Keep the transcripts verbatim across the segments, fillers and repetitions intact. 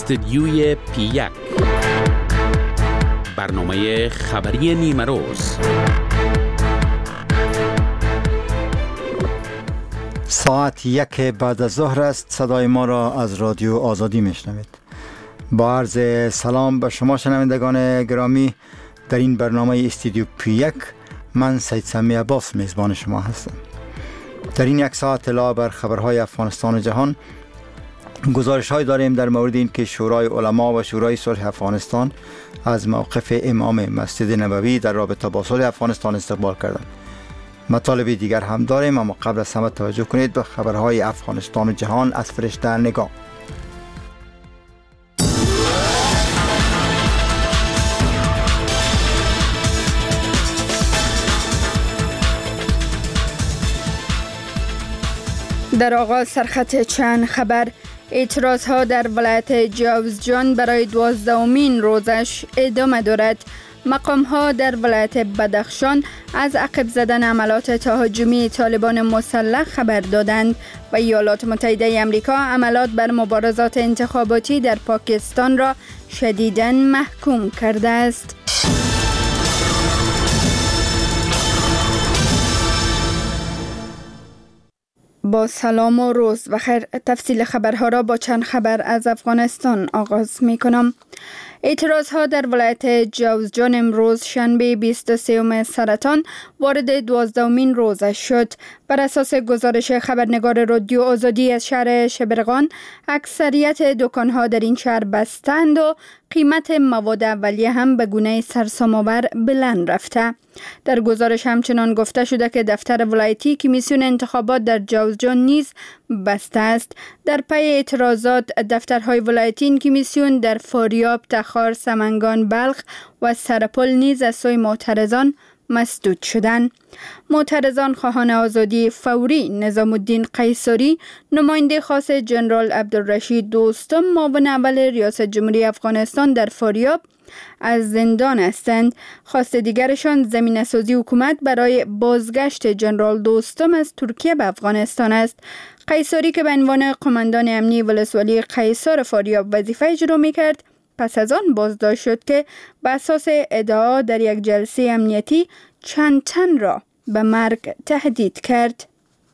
استدیوی پی یک، برنامه خبری نیمه روز. ساعت یک بعد از ظهر است. صدای ما را از رادیو آزادی میشنوید. با عرض سلام به شما شنوندگان گرامی، در این برنامه استدیو پی یک من سید سمی عباس میزبان شما هستم. در این یک ساعت اطلاع بر خبرهای افغانستان و جهان، گزارش های داریم در مورد این که شورای علما و شورای صلح افغانستان از موقف امام مسجد نبوی در رابطه با صلح افغانستان استقبال کردند. مطالب دیگر هم داریم، اما قبل از همه توجه کنید به خبرهای افغانستان و جهان از فرشته نگاه. در آغاز سرخط چند خبر. اعتراض ها در ولایت جوزجان برای دوازدهمین روزش ادامه دارد. مقام ها در ولایت بدخشان از عقب زدن عملات تهاجمی طالبان مسلح خبر دادند و ایالات متحده آمریکا عملات بر مبارزات انتخاباتی در پاکستان را شدیداً محکوم کرده است. با سلام و روز بخیر. تفصیل خبرها را با چند خبر از افغانستان آغاز می کنم. اعتراض ها در ولایت جوزجان امروز شنبه بیست و سوم سرطان وارد دوازدهمین روزش شد. بر اساس گزارش خبرنگار رادیو آزادی از شهر شبرغان، اکثریت دکان‌ها در این شهر بستند و قیمت مواد اولیه هم به گونه سرسام‌آور بلند رفته. در گزارش همچنان گفته شده که دفتر ولایتی کمیسیون انتخابات در جوزجان نیز بسته است. در پی اعتراضات، دفترهای ولایتی این کمیسیون در فاریاب، تخار، سمنگان، بلخ و سرپل نیز از سوی معترضان مسدود شدند. معترضان خواهان آزادی فوری نظام الدین قیصری، نماینده خاص جنرال عبدالرشید دوستم معاون اول ریاست جمهوری افغانستان در فاریاب از زندان هستند. خواست دیگرشان زمینه سازی حکومت برای بازگشت جنرال دوستم از ترکیه به افغانستان است. قیصری که به عنوان قماندان امنی ولسوالی قیصر فاریاب وظیفه اجرا می‌کرد، پس از آن بازداشت شد که به اساس ادعا در یک جلسه امنیتی چند تن را به مرگ تهدید کرد.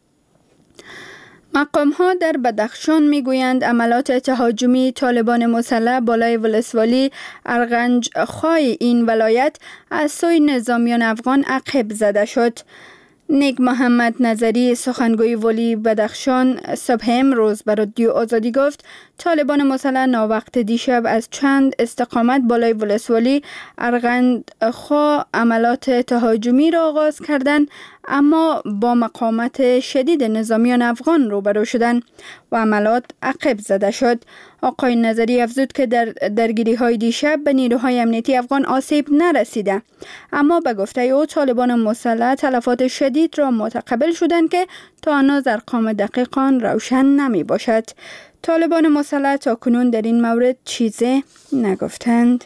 مقام ها در بدخشان می گویند عملات تهاجمی طالبان مسلح بالای ولسوالی ارغنج خای این ولایت از سوی نظامیان افغان عقب زده شد. نیک محمد نظری، سخنگوی ولی بدخشان، صبح امروز به رادیو آزادی گفت طالبان مسلح ناوقت دیشب از چند استقامت بالای ولسوالی ارغندخوا عملات تهاجمی را آغاز کردند، اما با مقاومت شدید نظامیان افغان روبرو شدند و عملات عقب زده شد. آقای نظری افزود که در درگیری های دیشب به نیروهای امنیتی افغان آسیب نرسیده، اما به گفته او طالبان مسلح تلفات شدید را متقبل شدند که تا هنوز ارقام دقیق آن روشن نمی باشد. طالبان مسلح تا کنون در این مورد چیزی نگفتند.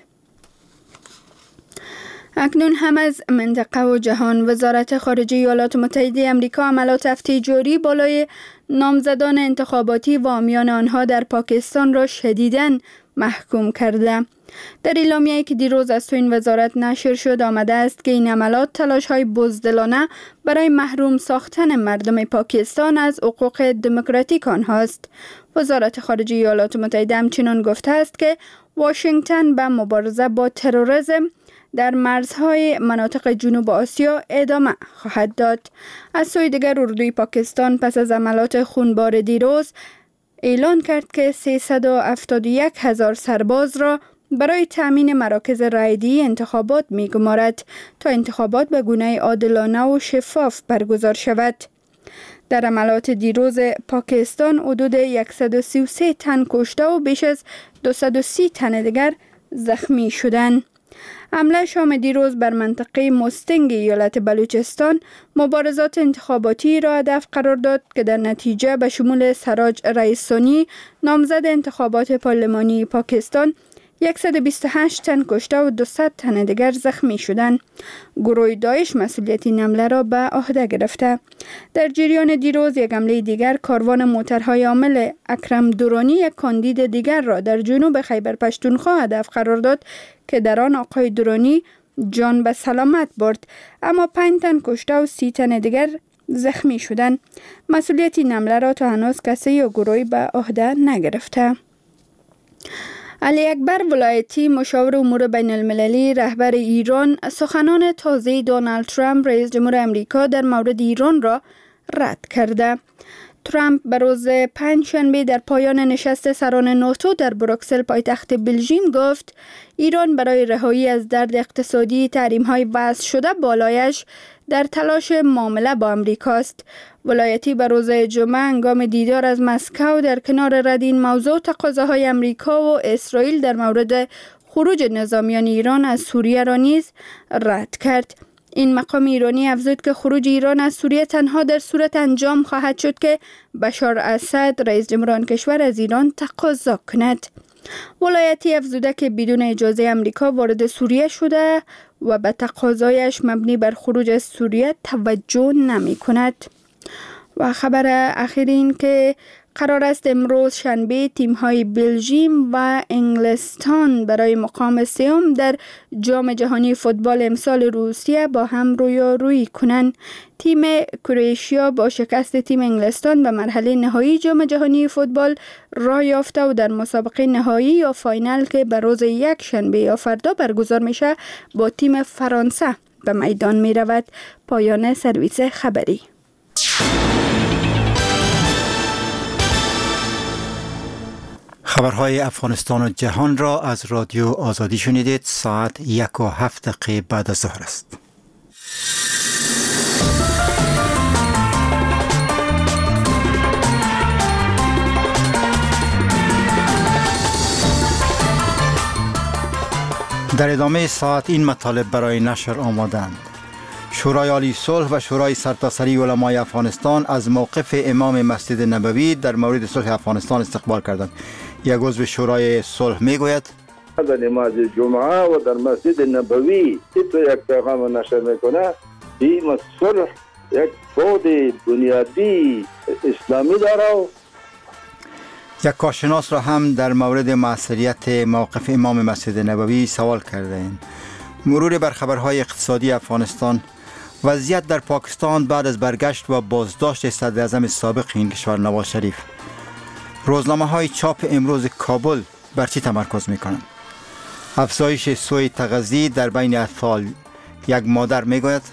اکنون هم از منطقه و جهان. وزارت خارجه ایالات متحده آمریکا عملات افتیجاری بالای نامزدان انتخاباتی و حامیان آنها در پاکستان را شدیداً محکوم کرده. در اعلامیه‌ای که دیروز از سوی این وزارت نشر شد آمده است که این عملات تلاش‌های بزدلانه برای محروم ساختن مردم پاکستان از حقوق دموکراتیک آنهاست. وزارت خارجه ایالات متحده همچنین گفته است که واشنگتن به مبارزه با تروریسم در مرزهای مناطق جنوب آسیا ادامه خواهد داد. از سوی دیگر اردوی پاکستان پس از عملات خونبار دیروز اعلان کرد که سیصد و هفتاد و یک هزار سرباز را برای تأمین مراکز رایدهی انتخابات می‌گمارد تا انتخابات به گونه عادلانه و شفاف برگزار شود. در عملات دیروز پاکستان حدود صد و سی و سه تن کشته و بیش از دویست و سی تن دیگر زخمی شدند. حمله شام دیروز بر منطقه مستنگ ایالت بلوچستان مبارزات انتخاباتی را هدف قرار داد که در نتیجه به شمول سراج رئیسانی نامزد انتخابات پارلمانی پاکستان صد و بیست و هشت تن کشته و دویست تن دیگر زخمی شدند. گروه داعش مسئولیت این حمله را به عهده گرفته. در جریان دیروز یک حمله دیگر کاروان موترهای حامل اکرم درانی یک کاندید دیگر را در جنوب خیبر پشتونخوا هدف قرار داد که در آن آقای درانی جان به سلامت برد، اما پنج تن کشته و سی تن دیگر زخمی شدند. مسئولیت این حمله را تا هنوز کسی یا گروهی به عهده نگرفته. علی اکبر ولایتی مشاور امور بین المللی رهبر ایران سخنان تازه دونالد ترامپ رئیس جمهور امریکا در مورد ایران را رد کرده. ترامپ به روز پنجشنبه در پایان نشست سران ناتو در بروکسل پایتخت بلژیم گفت ایران برای رهایی از درد اقتصادی تحریم‌های وضع شده بالایش در تلاش معامله با امریکاست. ولایتی به روز جمعه هنگام دیدار از مسکو در کنار رد این موضوع تقاضاهای امریکا و اسرائیل در مورد خروج نظامیان ایران از سوریه را نیز رد کرد. این مقام ایرانی افزود که خروج ایران از سوریه تنها در صورت انجام خواهد شد که بشار اسد رئیس جمهور آن کشور از ایران تقاضا کند. ولایتی افزوده که بدون اجازه امریکا وارد سوریه شده و به تقاضایش مبنی بر خروج از سوریه توجه نمی کند. و خبر اخیر این که قرار است امروز شنبه تیم‌های بلژیم و انگلستان برای مقام سوم در جام جهانی فوتبال امسال روسیه با هم رویارویی کنند. تیم کرواتیا با شکست تیم انگلستان به مرحله نهایی جام جهانی فوتبال راه یافته و در مسابقه نهایی یا فاینال که به روز یک شنبه یا فردا برگزار میشه با تیم فرانسه به میدان می رود. پایان سرویس خبری. خبرهای افغانستان و جهان را از رادیو آزادی شنیدید. ساعت یک و هفت دقیقه بعد از ظهر است. در ادامه ساعت این مطالب برای نشر آمادند. شورای عالی صلح و شورای سرتاسری علمای افغانستان از موقف امام مسجد نبوی در مورد صلح افغانستان استقبال کردند. یک عضو شورای صلح میگوید در نماز جمعه و در مسجد نبوی تو یک پیغام نشر میکنه. این صلح یک بود بنیادی اسلامی داره. یک کارشناس را هم در مورد موثریت موقف امام مسجد نبوی سوال کرده ایم. مرور بر خبرهای اقتصادی افغانستان. وضعیت در پاکستان بعد از برگشت و بازداشت صدر اعظم سابق این کشور نواز شریف. روزنامه های چاپ امروز کابل بر چی تمرکز می کنند؟ افزایش سوء تغذیه در بین اطفال. یک مادر می گوید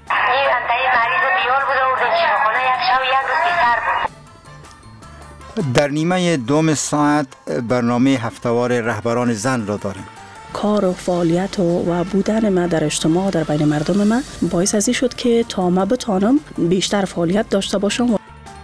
در نیمه دوم ساعت برنامه هفتهوار رهبران زن را داریم. کار و فعالیت و, و بودن ما در اجتماع در بین مردم ما باعث ازی شد که تا ما بتانم بیشتر فعالیت داشته باشم.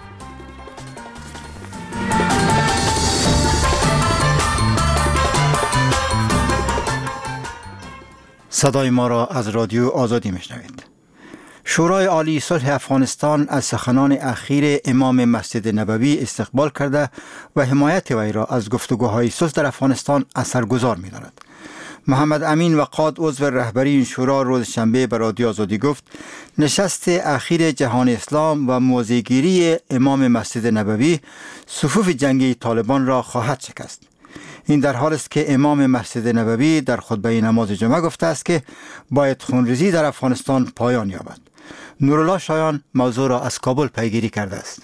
صدای ما را از رادیو آزادی میشنوید. شورای عالی صلح افغانستان از سخنان اخیر امام مسجد نبوی استقبال کرده و حمایت وی را از گفتگوهای صلح در افغانستان اثرگذار می‌داند. محمد امین وقاد عضو رهبری این شورا روز شنبه به رادیو آزادی گفت نشست اخیر جهان اسلام و موضع‌گیری امام مسجد نبوی صفوف جنگی طالبان را خواهد شکست. این در حال است که امام مسجد نبوی در خطبه نماز جمعه گفته است که باید خونریزی در افغانستان پایان یابد. نورالله شایان موضوع را از کابل پیگیری کرده است.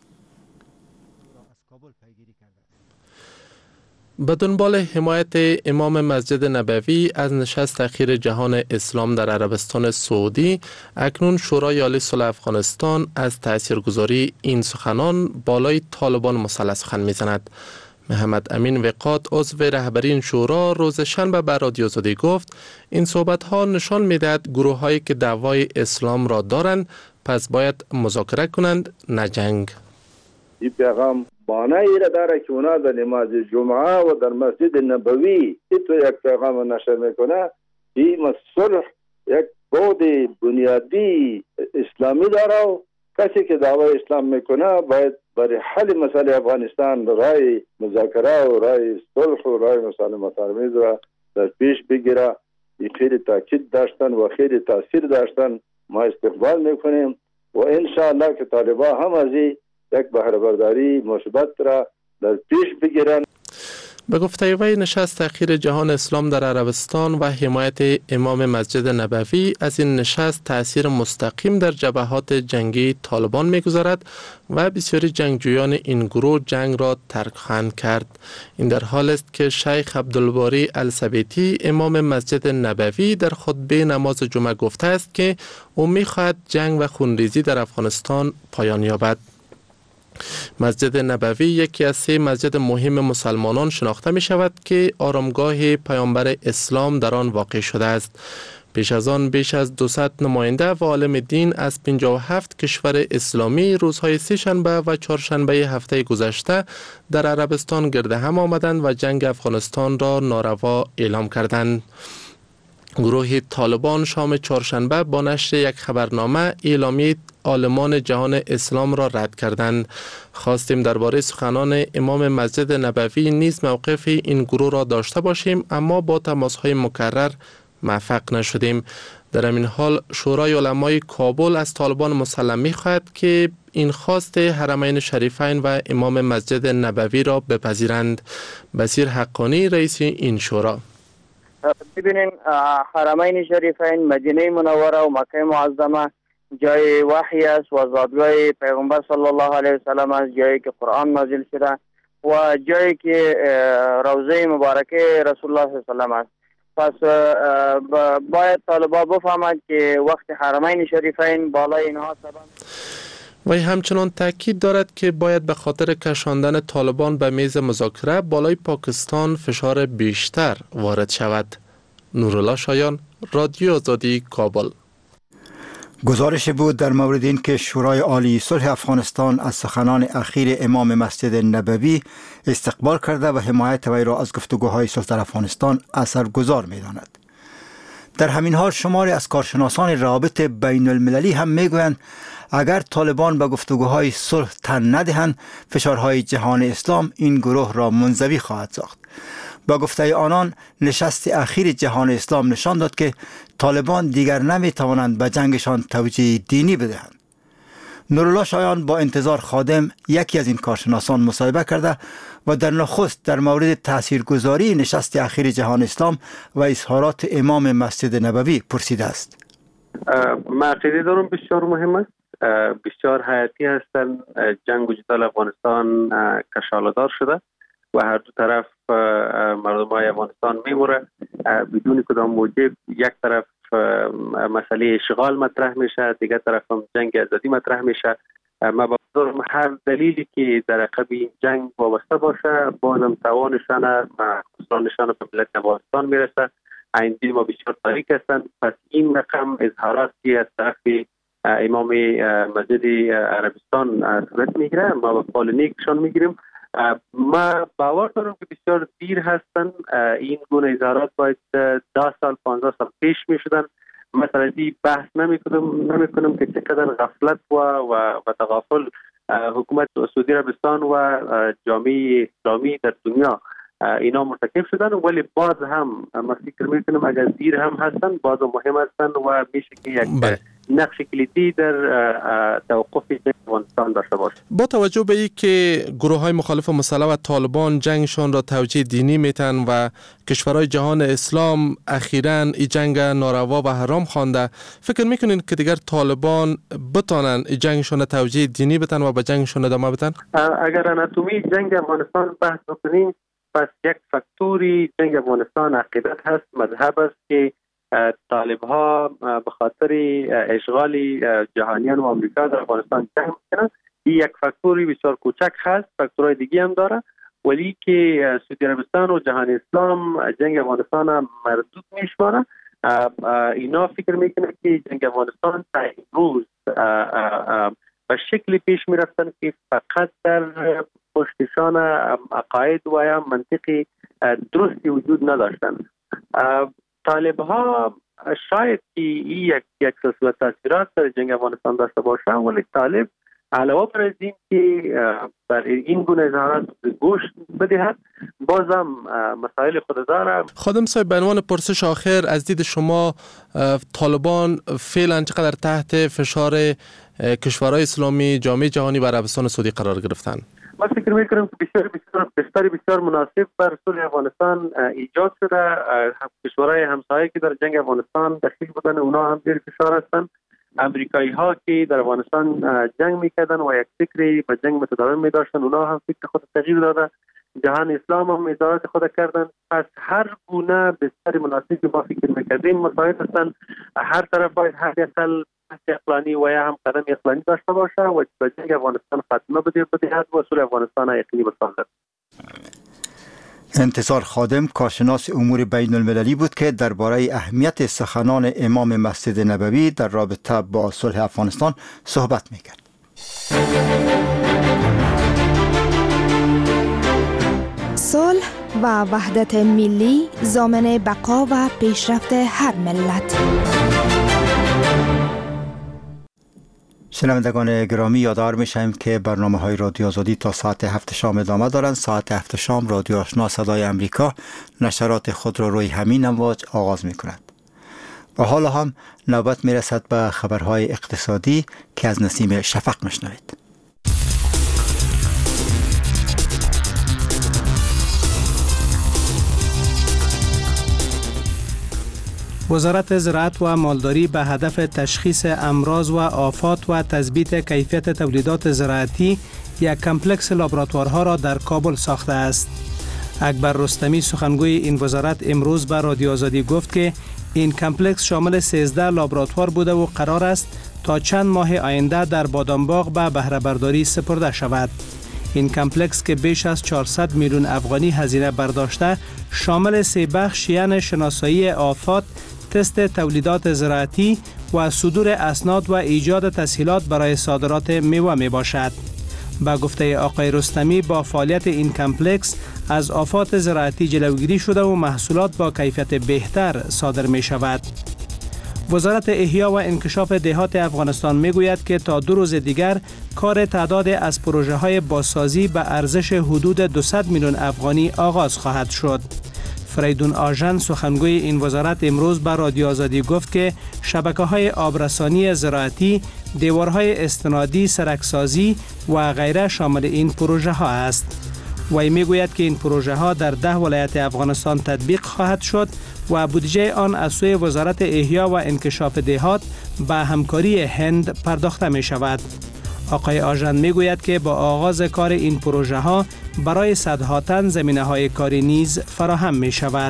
به دنبال حمایت امام مسجد نبوی از نشست اخیر جهان اسلام در عربستان سعودی، اکنون شورای عالی صلح افغانستان از تاثیرگذاری این سخنان بالای طالبان مسلح سخن می‌زند. محمد امین وقاد عضو رهبری این شورا روز شنبه به رادیو آزادی گفت این صحبت‌ها نشان می‌دهد گروه‌هایی که دعوای اسلام را دارند پس باید مذاکره کنند نه جنگ. این پیغام بانه ای را داره که اونا در نماز جمعه و در مسجد نبوی تو یک پیغام نشر میکنه. این صلح یک بود بنیادی اسلامی داره و کسی که دعوای اسلام میکنه باید برای حل مسئله افغانستان رای مذاکره و رای صلح و رای مسالمت آمیز را در پیش بگیره. این خیلی تاکید داشتن و خیلی تاثیر داشتن. ما استقبال میکنیم و انشاءالله که طالبان هم از یک بهره برداری مثبت را در پیش بگیرن. به گفته وی نشست اخیر جهان اسلام در عربستان و حمایت امام مسجد نبوی از این نشست تأثیر مستقیم در جبهات جنگی طالبان می‌گذارد و بسیاری جنگجویان این گروه جنگ را ترک خواهند کرد. این در حال است که شیخ عبدالباری الثبیتی امام مسجد نبوی در خطبه نماز جمعه گفته است که او می‌خواهد جنگ و خونریزی در افغانستان پایان یابد. مسجد نبوی یکی از سه مسجد مهم مسلمانان شناخته می شود که آرامگاه پیامبر اسلام در آن واقع شده است. پیش از آن بیش از دویست نماینده و عالم دین از پنجاه و هفت کشور اسلامی روزهای سه شنبه و چهارشنبه هفته گذشته در عربستان گرد هم آمدند و جنگ افغانستان را ناروا اعلام کردند. گروه طالبان شام چهارشنبه با نشر یک خبرنامه اعلامیه عالمان جهان اسلام را رد کردند. خواستیم درباره سخنان امام مسجد نبوی نیز موقف این گروه را داشته باشیم، اما با تماس‌های مکرر موفق نشدیم. در این حال شورای علمای کابل از طالبان مسلم می‌خواهد که این خواست حرمین شریفین و امام مسجد نبوی را بپذیرند. بصیر حقانی رئیس این شورا: ببینین، حرمین شریفین، مدینه منوره و مکه معظمه جای وحی است و زادگاه پیغمبر صلی الله علیه و سلم است، جایی که قرآن نازل شده و جایی که روضه مبارکه رسول الله صلی الله علیه و سلم است. پس باید طالبان بفهمند که وقت حرمین شریفین بالای اینها سبب. وی همچنان تاکید دارد که باید به خاطر کشاندن طالبان به میز مذاکره بالای پاکستان فشار بیشتر وارد شود. نورالله شایان، رادیو آزادی، کابل. گزارش بود در مورد این که شورای عالی صلح افغانستان از سخنان اخیر امام مسجد نبوی استقبال کرده و حمایت وی را از گفتگوهای صلح در افغانستان اثرگذار می‌داند. در همین حال شماری از کارشناسان روابط بین المللی هم میگویند اگر طالبان به گفتگوهای صلح تن ندهند، فشارهای جهان اسلام این گروه را منزوی خواهد ساخت. با گفته آنان، نشست اخیر جهان اسلام نشان داد که طالبان دیگر نمی توانند به جنگشان توجیه دینی بدهند. نورالله شایان با انتظار خادم، یکی از این کارشناسان، مصاحبه کرده و در نخست در مورد تاثیرگذاری نشست اخیر جهان اسلام و اظهارات امام مسجد نبوی پرسیده است. ما عقیده دارم بسیار مهم است، بسیار حیاتی هستند. جنگ و جدال افغانستان کشاله‌دار شده و هر دو طرف مردم های افغانستان میموره بدون کدام موجب. یک طرف مسئله اشغال مطرح میشه، دیگر طرف هم جنگ آزادی مطرح میشه. ما با هر دلیلی که در عقب جنگ وابسته باشه بازم توانشان و خسرانشان به ملت افغانستان میرسه. این دید ما بسیار تاریک هستند. پس این رقم اظهارات که از طرف امام مسجد عربستان صورت میگیره ما با قول نیکشان میگیریم. ما باور دارم که بسیار دیر هستن. این گونه اظهارات باید ده سال پانزده سال پیش می شدن. مثلا دی بحث نمی کنم نمی کنم که چقدر غفلت و و, و تغافل حکومت سعودی عربستان و جامعه اسلامی در دنیا اینا مرتکب شدن، ولی باز هم ما فکر می کنم اگر دیر هم هستن باز مهم هستن و میشه که یک نقش کلیدی در توقف جنگ افغانستان داشته باشه. با توجه به این که گروه های مخالف مسلح و طالبان جنگشان را توجیه دینی میتن و کشورهای جهان اسلام اخیراً این جنگ ناروا و حرام خوانده، فکر میکنین که دیگر طالبان بتانن این جنگشان را توجیه دینی بتن و به جنگشان ادامه بدن؟ اگر اناتومی جنگ افغانستان بحث بکنیم، پس یک فاکتوری جنگ افغانستان عقیدت هست، مذهب است که طالب ها به خاطر اشغال جهانیان و آمریکا در افغانستان جنگ میکنن. این یک فاکتوری بسیار کوچک هست، فاکتورهای دیگه هم داره، ولی که سعودی عربستان و جهان اسلام جنگ افغانستان مردود میشماره. اینا فکر میکنه که جنگ افغانستان تا امروز به شکلی پیش میرفتن که فقط در پشتشان عقاید و یا منطقی درستی وجود نداشتن. طالب ها شاید که این یک یک سلسله تاثیرات در جنگ افغانستان داشته باشه، ولی طالب علاوه بر این که بر این گونه اظهارات گوش بدهد، بازم مسائل خود داره. خادم صاحب، به عنوان پرسش آخر، از دید شما طالبان فعلا چقدر تحت فشار کشورهای اسلامی، جامعه جهانی و عربستان سعودی قرار گرفتن؟ من فکر میکنم که بسیار بسیار بستر بسیار مناسب بر صلح افغانستان ایجاد شده. کشورهای همسایه که در جنگ افغانستان دخیل بودن، اونا هم زیر فشار هستند. امریکایی ها که در افغانستان جنگ میکردن و یک فکری به جنگ متداوم میداشتن، اونا هم فکر خود تغییر داده. جهان اسلام هم اظهارات خود کردن. پس هر گونه بستر مناسبی که ما فکر میکردیم مساعد هستند. هر طرف باید حداقل اقلانی و یا هم قدم اقلانی داشته باشه و به جنگ افغانستان خاتمه بده بدهد و صلح افغانستان یقینی بسازد. انتصار خادم، کارشناس امور بین المللی بود که درباره اهمیت سخنان امام مسجد نبوی در رابطه با صلح افغانستان صحبت میکرد. صلح و وحدت ملی ضامن بقا و پیشرفت هر ملت. شنوندگان گرامی، یادآور میشیم که برنامه های رادیو آزادی تا ساعت هفت شام ادامه دارند. ساعت هفت شام رادیو آشنا صدای امریکا نشرات خود را روی همین امواج آغاز می کند. و حالا هم نوبت می رسد به خبرهای اقتصادی که از نسیم شفق میشنوید. وزارت زراعت و مالداری به هدف تشخیص امراض و آفات و تثبیت کیفیت تولیدات زراعتی یک کمپلکس لابراتوارها را در کابل ساخته است. اکبر رستمی، سخنگوی این وزارت، امروز به رادیو آزادی گفت که این کمپلکس شامل سیزده لابراتوار بوده و قرار است تا چند ماه آینده در بادامباغ به بهره برداری سپرده شود. این کمپلکس که بیش از چهارصد میلیون افغانی هزینه برداشته، شامل سه بخش یعنی شناسایی آفات، تست تولیدات زراعتی و صدور اسناد و ایجاد تسهیلات برای صادرات میوه می باشد. با گفته آقای رستمی، با فعالیت این کمپلکس از آفات زراعتی جلوگیری شده و محصولات با کیفیت بهتر صادر می شود. وزارت احیا و انکشاف دهات افغانستان می گوید که تا دو روز دیگر کار تعداد از پروژه های بازسازی به ارزش حدود دویست میلیون افغانی آغاز خواهد شد. فریدون آژن، سخنگوی این وزارت، امروز به رادیو آزادی گفت که شبکه‌های آبرسانی زراعتی، دیوارهای استنادی، سرکسازی و غیره شامل این پروژه ها است. وی میگوید که این پروژه ها در ده ولایت افغانستان تطبیق خواهد شد و بودجه آن از سوی وزارت احیا و انکشاف دهات به همکاری هند پرداخته می شود. آقای آژن میگوید که با آغاز کار این پروژه ها برای صدها تن زمینه های کاری نیز فراهم می شود.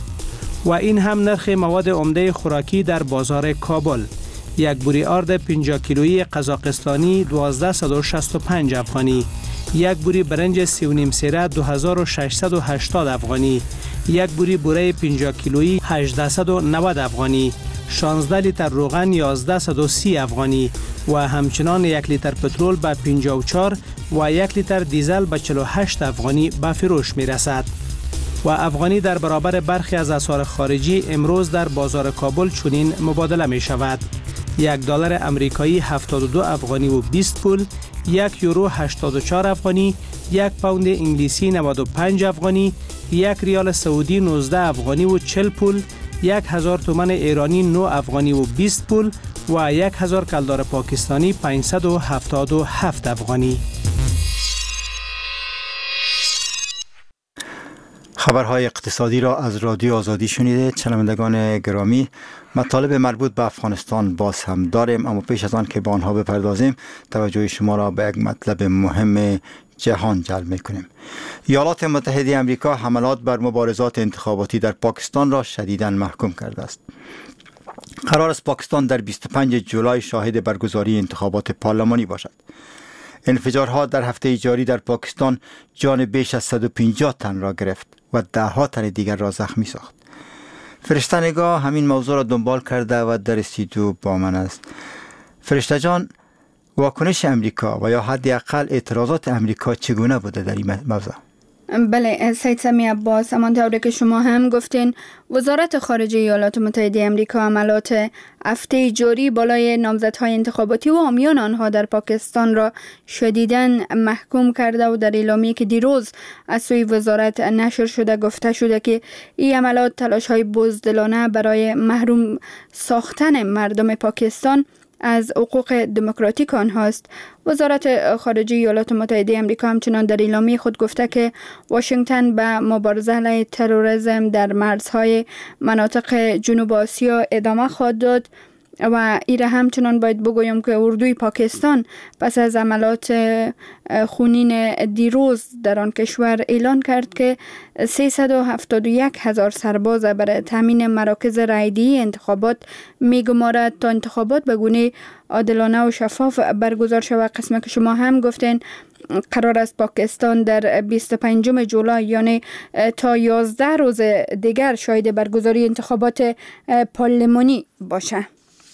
و این هم نرخ مواد عمده خوراکی در بازار کابل. یک بوری آرد پنجاه کیلویی قزاقستانی دوازده و شصت و پنج افغانی، یک بوری برنج سی و نیم سیره دو هزار و ششصد و هشتاد افغانی، یک بوری بوره پنجاه کیلویی هجده و نود افغانی، شانزده لیتر روغن یازده و سی افغانی و همچنان یک لیتر پترول به پنجاه و چهار و یک لیتر دیزل به چهل و هشت افغانی به فروش می رسد. و افغانی در برابر برخی از اسعار خارجی امروز در بازار کابل چنین مبادله می شود. یک دلار امریکایی هفتاد و دو افغانی و بیست پول، یک یورو هشتاد و چهار افغانی، یک پوند انگلیسی نود و پنج افغانی، یک ریال سعودی نوزده افغانی و چهل پول، یک هزار تومان ایرانی نه افغانی و بیست پول و یک هزار کلدار پاکستانی پانصد و هفتاد و هفت افغانی. خبرهای اقتصادی را از رادیو آزادی شنیده. شنوندگان گرامی، مطالب مربوط به افغانستان باز هم داریم، اما پیش از آن که به آنها بپردازیم توجه شما را به یک مطلب مهم جهان جلب می‌کنیم. ایالات متحده آمریکا حملات بر مبارزات انتخاباتی در پاکستان را شدیداً محکوم کرده است. قرار است پاکستان در بیست و پنجم جولای شاهد برگزاری انتخابات پارلمانی باشد. انفجارها در هفته جاری در پاکستان جان بیش از صد و پنجاه تن را گرفت و ده ها تن دیگر را زخمی ساخت. فرشته نگاه همین موضوع را دنبال کرده و در استودیو با من است. فرشته جان، واکنش امریکا و یا حداقل اعتراضات امریکا چگونه بوده در این موضوع؟ بله سید سمی عباس، همانطور که شما هم گفتین وزارت خارجه ایالات متحده آمریکا عملات هفته جاری بالای نامزدهای انتخاباتی و حامیان آنها در پاکستان را شدیداً محکوم کرده و در اعلامیه‌ای که دیروز از سوی وزارت نشر شده گفته شده که این عملات تلاش‌های بزدلانه برای محروم ساختن مردم پاکستان از حقوق دموکراتیک آنهاست. وزارت خارجه ایالات متحده آمریکا همچنان در اعلامیه خود گفته که واشنگتن به مبارزه علیه تروریسم در مرزهای مناطق جنوب آسیا ادامه خواهد داد و ایره همچنان باید بگویم که اردوی پاکستان پس از عملات خونین دیروز در آن کشور اعلان کرد که سیصد و هفتاد و یک هزار سرباز برای تامین مراکز رایدهی انتخابات میگمارد تا انتخابات به گونه عادلانه و شفاف برگزار شود. قسمه که شما هم گفتین قرار است پاکستان در بیست و پنجم جولای یعنی تا یازده روز دیگر شاهد برگزاری انتخابات پارلمانی باشه.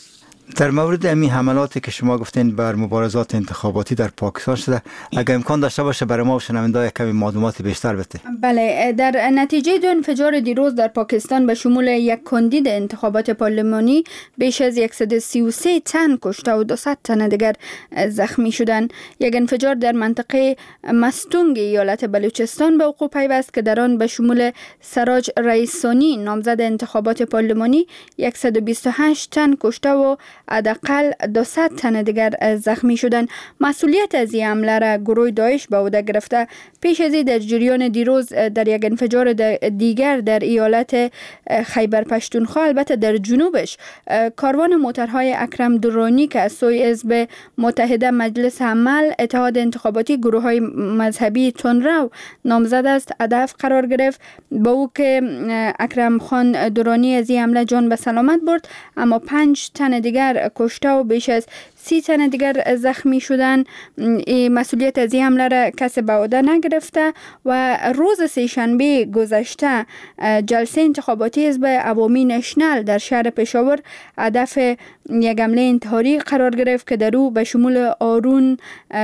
در مورد امی حملاتی که شما گفتین بر مبارزات انتخاباتی در پاکستان شده، اگر امکان داشته باشه برای ما و شنونده‌ها کمی معلومات بیشتر بده. بله، در نتیجه دو انفجار دیروز در پاکستان به شمول یک کاندید انتخابات پارلمانی بیش از صد و سی و سه تن کشته و دویست تن دیگر زخمی شدند. یک انفجار در منطقه مستونگ ایالت بلوچستان به وقوع پیوست که در آن به شمول سراج رئیسانی نامزد انتخابات پارلمانی صد و بیست و هشت تن کشته و حداقل دویست تن دیگر زخمی شدند. مسئولیت از این حمله را گروه داعش به عهده گرفته. پیش از این در جریان دیروز در یک انفجار دیگر در ایالت خیبر پشتونخوا البته در جنوبش کاروان موترهای اکرم درانی که از سوی حزب متحده مجلس عمل اتحاد انتخاباتی گروه های مذهبی تندرو نامزد است هدف قرار گرفت. با او که اکرم خان درانی از این حمله جان به سلامت برد، اما پنج تن دیگر کشته و بیش از سی تن دیگر زخمی شدن. مسئولیت از این حمله را کسی به عهده نگرفته و روز سه‌شنبه گذشته جلسه انتخاباتی حزب عوامی نشنل در شهر پشاور هدف یک حمله انتحاری قرار گرفت که در او به شمول آرون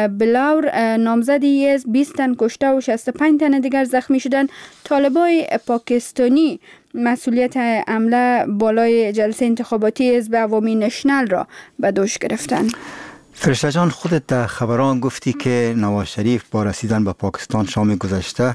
بلاور نامزدی حزب بیست تن کشته و شصت و پنج تن دیگر زخمی شدند. طالبای پاکستانی مسئولیت حمله بالای جلسه انتخاباتی حزب عوامی نشنل را به دوش گرفتند. فرشته جان، خودت در خبران گفتی که نواز شریف با رسیدن به پاکستان شام گذشته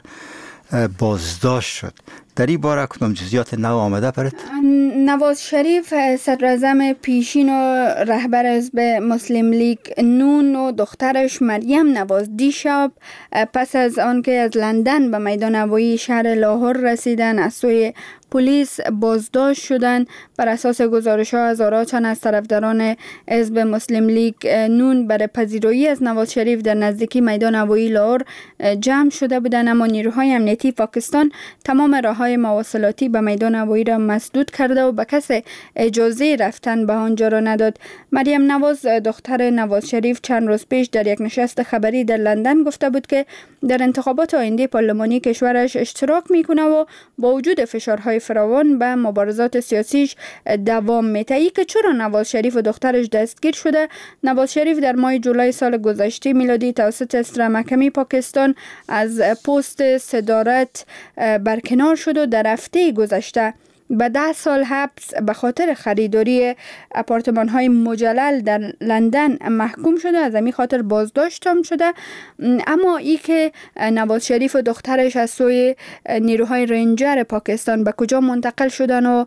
بازداشت شد. در این باره کدام جزئیات نو آمده برات؟ نواز شریف صدراعظم پیشین و رهبر حزب مسلم لیگ نون و دخترش مریم نواز دیشب پس از آنکه از لندن به میدان هوایی شهر لاهور رسیدن از سوی پلیس بازداشت شدند. بر اساس گزارش‌ها هزاران تن از طرفداران حزب مسلم لیگ نون برای پذیرایی از نواز شریف در نزدیکی میدان هوایی لاهور جمع شده بودند، اما نیروهای امنیتی پاکستان تمام راه‌های مواصلاتی به میدان هوایی را مسدود کرده و به کسی اجازه رفتن به آنجا را نداد. مریم نواز دختر نواز شریف چند روز پیش در یک نشست خبری در لندن گفته بود که در انتخابات آینده پارلمانی کشورش اشتراک میکنه و با وجود فشارهای فراوان به مبارزات سیاسیش دوام میده. ای که چرا نواز شریف و دخترش دستگیر شده؟ نواز شریف در ماه جولای سال گذشته میلادی توسط استرا محکمه پاکستان از پست صدارت برکنار شد و در هفته گذشته به ده سال حبس به خاطر خریداری اپارتمان های مجلل در لندن محکوم شده. از همین خاطر بازداشت هم شده. اما ای که نواز شریف و دخترش از سوی نیروهای رنجر پاکستان به کجا منتقل شدن و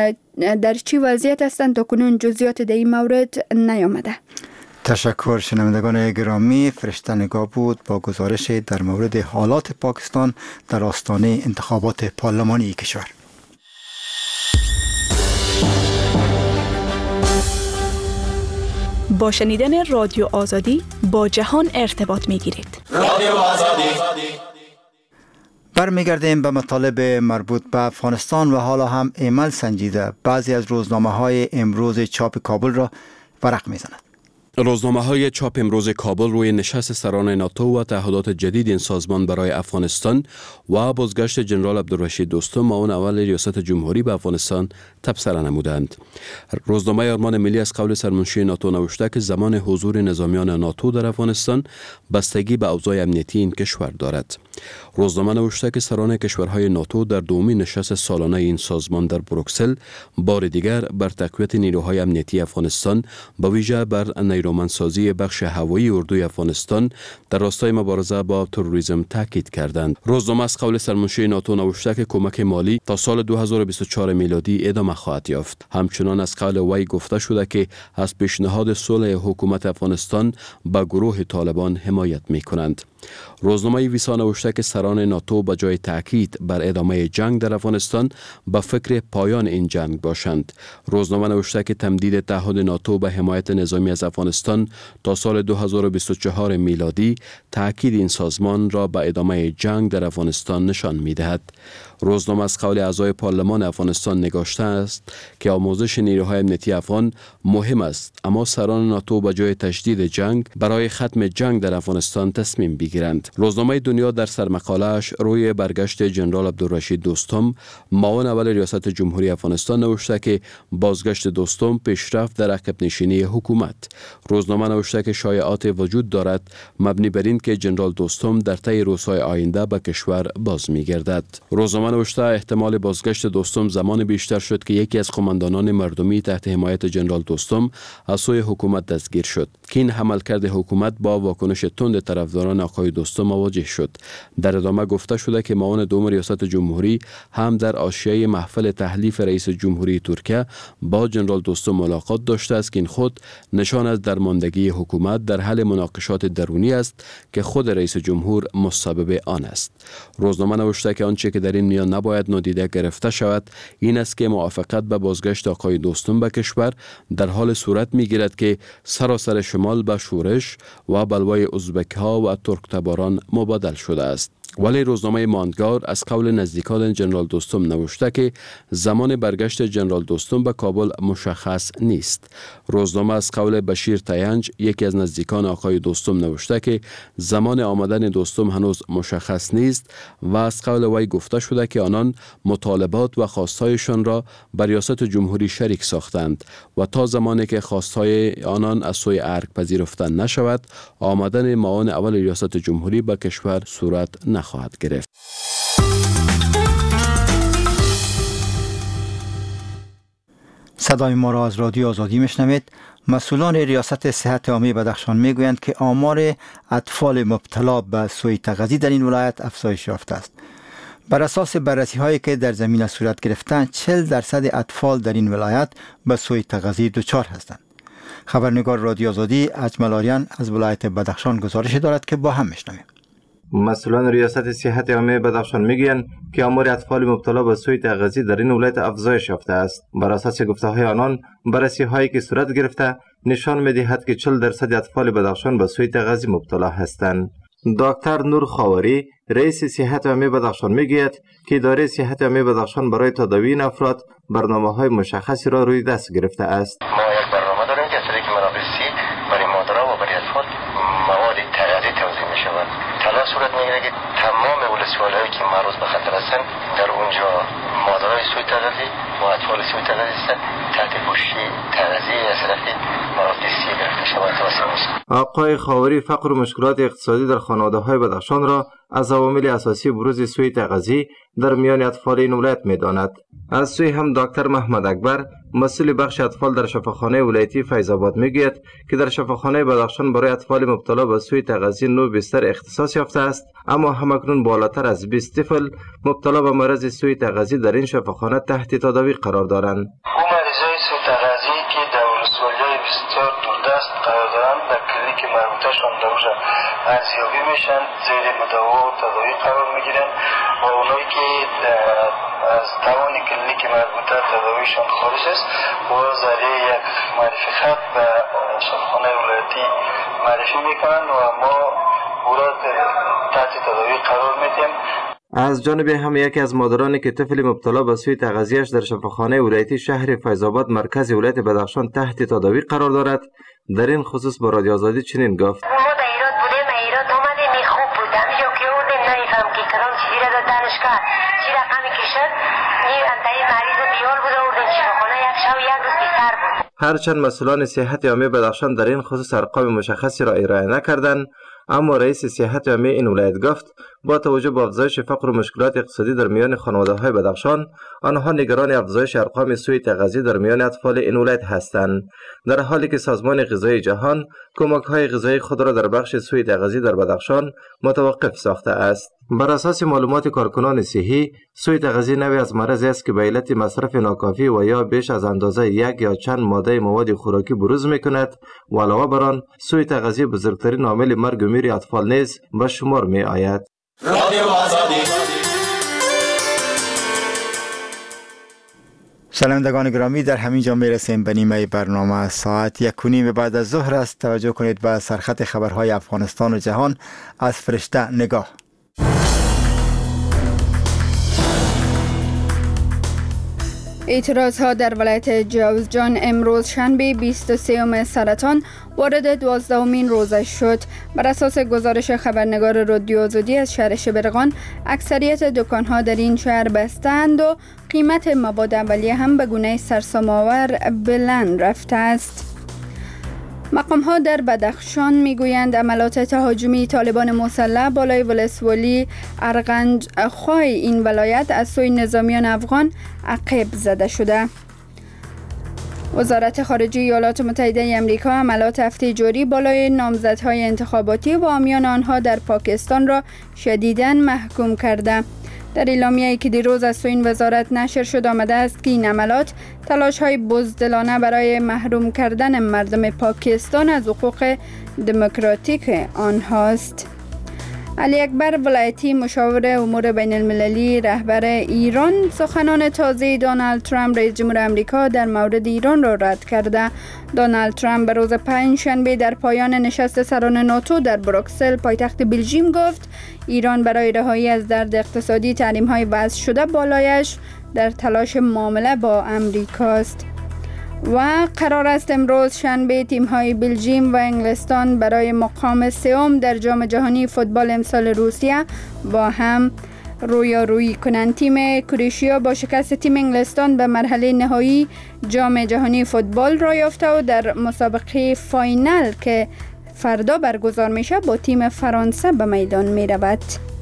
در چی وضعیت هستند تا کنون جزئیات در این مورد نیامده. تشکر. شنوندگان گرامی، فرشته نگاه بود با گزارش در مورد حالات پاکستان در آستانه انتخابات پارلمانی کشور. با شنیدن رادیو آزادی با جهان ارتباط می گیرید. رادیو آزادی. برمیگردیم به مطالب مربوط به افغانستان و حالا هم عمل سنجیده بعضی از روزنامه های امروز چاپ کابل را ورق می زند. روزنامه‌های چاپ امروز کابل روی نشست سران ناتو و تعهدات جدید این سازمان برای افغانستان و بازگشت جنرال عبدالرشید دوستم معاون اول ریاست جمهوری به افغانستان تبصره نمودند. روزنامه آرمان ملی از قول سرمنشی ناتو نوشته که زمان حضور نظامیان ناتو در افغانستان بستگی به اوضاع امنیتی این کشور دارد. روزنامه نوشته که سران کشورهای ناتو در دومین نشست سالانه این سازمان در بروکسل بار دیگر بر تقویت نیروهای امنیتی افغانستان به ویژه بر نیرومندسازی بخش هوایی اردوی افغانستان در راستای مبارزه با تروریسم تاکید کردند. روزنامه از قول سرمنشی ناتو نوشته که کمک مالی تا سال دو هزار و بیست و چهار میلادی ادامه خواهد یافت. همچنان از قول وی گفته شده که از پیشنهاد صلح حکومت افغانستان به گروه طالبان حمایت می کنند. روزنامه ویسا نوشته که سران ناتو به جای تاکید بر ادامه جنگ در افغانستان به فکر پایان این جنگ باشند. روزنامه نوشته که تمدید تعهد ناتو به حمایت نظامی از افغانستان تا سال دو هزار و بیست و چهار میلادی تاکید این سازمان را به ادامه جنگ در افغانستان نشان می دهد. روزنامه از قول اعضای پارلمان افغانستان نگاشته است که آموزش نیروهای امنیتی افغان مهم است، اما سران ناتو به جای تشدید جنگ برای ختم جنگ در افغانستان تصمیم بگیرند. روزنامه دنیا در سرمقاله‌اش روی برگشت جنرال عبدالرشید دوستم معاون اول ریاست جمهوری افغانستان نوشته که بازگشت دوستم پیشرفت در عقب نشینی حکومت. روزنامه نوشته که شایعات وجود دارد مبنی بر این که جنرال دوستم در طی روزهای آینده به کشور باز می‌گردد. روزنامه نوشته احتمال بازگشت دوستم زمان بیشتر شد که یکی از قماندانان مردمی تحت حمایت جنرال دوستم از سوی حکومت دستگیر شد که این عملکرد حکومت با واکنش تند طرفداران آقای دوستم مواجه شد. در ادامه گفته شده که معاون دوم ریاست جمهوری هم در حاشیه محفل تحلیف رئیس جمهوری ترکیه با جنرال دوستم ملاقات داشته است که این خود نشان از درماندگی حکومت در حل مناقشات درونی است که خود رئیس جمهور مسبب آن است. روزنامه نوشته که آنچه که در این میان نباید نادیده گرفته شود این است که موافقت به بازگشت آقای دوستم به کشور در حال صورت می‌گیرد که سراسر شمال به شورش و بلوای ازبک ها و ترک تباران مبادل شده است. ولی روزنامه ماندگار از قول نزدیکان جنرال دوستم نوشته که زمان برگشت جنرال دوستم به کابل مشخص نیست. روزنامه از قول بشیر تینج یکی از نزدیکان آقای دوستم نوشته که زمان آمدن دوستم هنوز مشخص نیست و از قول وی گفته شده که آنان مطالبات و خواستهایشان را بر ریاست جمهوری شریک ساختند و تا زمانی که خواستهای آنان از سوی ارگ پذیرفته نشود آمدن معاون اول ریاست جمهوری به کشور صورت نخواهد گرفت. صدای ما را از رادیو آزادی میشنوید. مسئولان ریاست صحت عامه بدخشان میگویند که آمار اطفال مبتلا به سوء تغذیه در این ولایت افزایش یافته است. بر اساس بررسی هایی که در زمینه صورت گرفتند چهل درصد اطفال در این ولایت به سوء تغذیه دچار هستند. خبرنگار رادیو آزادی اجمل آریان از ولایت بدخشان گزارش دارد که با هم میشنویم. مسئولان ریاست صحت عامه بدخشان میگویند که آمار اطفال مبتلا به سوء تغذیه در این ولایت افزایش یافته است. بر اساس گفته‌های آنان بررسی هایی که صورت گرفته نشان می‌دهد که چهل درصد اطفال بدخشان به سوء تغذیه مبتلا هستند. دکتر نور خاوری رئیس صحت عامه بدخشان میگوید که اداره صحت عامه بدخشان برای تداوی این افراد برنامه‌های مشخصی را روی دست گرفته است. ما یک برنامه داریم که از طریق منابع سی برای مادرها و برای اطفال مواد تغذیه توزیع می‌شود. تلاش صورت می‌گیرد که تمام ولسوالی‌هایی که معرض به خطر هستند در اونجا مادرای سوء تغذیه و اطفال سوء تغذیه هستند تحت پوشش تغذیه از طرف منابع سی گرفته شود توسط می‌شود. آقای خاوری فقر و مشکلات اقتصادی در خانواده‌های بدخشان را از عوامل اساسی بروز سوء تغذیه در میان اطفال این ولایت می‌داند. از سوی هم دکتر محمد اکبر مسئول بخش اطفال در شفاخانه ولایتی فیض آباد میگوید که در شفاخانه بدخشان برای اطفال مبتلا به سوء تغذیه نو بستر اختصاص یافته است، اما همکنون بالاتر از بیست طفل مبتلا به مرض سوء تغذیه در این شفاخانه تحت تداوی قرار دارند. او مریضای سوء تغذیه که در ولسوالی‌های بسیار دوردست قرار دارند در کلینیک مربوطه‌شان در اونجا ارزیابی میشن، زیر مداوا و تداوی قرار میگیرند و اونایی که از توان کلینیک مربوطه تداویشان خارج است و ذریعه یک معرفی خط به شفاخانه ولایتی معرفی میکنند و ما او را تحت تداوی قرار میدیم. از جانب هم یکی از مادرانی که طفل مبتلا به سوی تغذیه‌اش در شفاخانه ولایتی شهر فیض‌آباد مرکز ولایت بدخشان تحت تداوی قرار دارد، در این خصوص با رادیو آزادی چنین گفت: ما در ایراد بودیم، ایراد اومدیم، خوب بودم جو که اردیم نمیفهم که کدام چیزی را در دانشگاه چی رقمی کشد این انتایی مریض و بیار بود اردیم شفاخانه یک شب یک روز بیشتر بود. هرچند مسئولان صحت عامه بدخشان در این خصوص ارقام مشخصی را ارائه نکردند، اما رئیس صحت عامه این ولایت گفت با توجه به افزایش فقر و مشکلات اقتصادی در میان خانواده‌های بدخشان، آنها نگران افزایش ارقام سوء تغذیه در میان اطفال این ولایت هستند، در حالی که سازمان غذایی جهان کمک‌های غذایی خود را در بخش سوء تغذیه در بدخشان متوقف ساخته است. بر اساس معلومات کارکنان صحی، سوء تغذیه نوعی از مرضی است که به علت مصرف ناکافی و یا بیش از اندازه یک یا چند ماده مواد خوراکی بروز می‌کند و علاوه بر آن سوء تغذیه بزرگترین عامل مرگ و میر اطفال نیز به شمار می‌آید. رادیو آزادی. شنوندگان گرامی، در همین جا میرسیم به نیمه برنامه. ساعت یک و نیم بعد از ظهر است. توجه کنید به سرخط خبرهای افغانستان و جهان از فرشته نگاه. اعتراض ها در ولایت جوزجان امروز شنبه بیست و سوم سرطان وارد دوازدهمین روزش شد. بر اساس گزارش خبرنگار رادیو آزادی از شهر شبرغان، اکثریت دکان ها در این شهر بستند و قیمت مواد اولیه هم به گونه سرسام‌آور بلند رفته است. مقام ها در بدخشان میگویند عملات تهاجمی طالبان مسلح بالای ولسوالی ارغنج خواه این ولایت از سوی نظامیان افغان عقب زده شده. وزارت خارجه ایالات متحده آمریکا عملات هفته جاری بالای نامزدهای انتخاباتی و حامیان آنها در پاکستان را شدیداً محکوم کرده. در اعلامیه‌ای که دیروز از سوی این وزارت نشر شد آمده است که این عملات تلاش‌های بزدلانه برای محروم کردن مردم پاکستان از حقوق دموکراتیک آنهاست. علی اکبر ولایتی مشاور امور بین المللی رهبر ایران سخنان تازه دونالد ترامپ رئیس جمهور آمریکا در مورد ایران را رد کرده. دونالد ترامپ به روز پنجشنبه در پایان نشست سران ناتو در بروکسل پایتخت بلژیم گفت ایران برای رهایی از درد اقتصادی تحریم‌های وضع شده بالایش در تلاش معامله با امریکاست. و قرار است امروز شنبه تیم‌های بلژیم و انگلستان برای مقام سوم در جام جهانی فوتبال امسال روسیه با هم رویارویی کنند. تیم کرواتیا با شکست تیم انگلستان به مرحله نهایی جام جهانی فوتبال را یافته و در مسابقه فاینال که فردا برگزار میشه با تیم فرانسه به میدان میرود.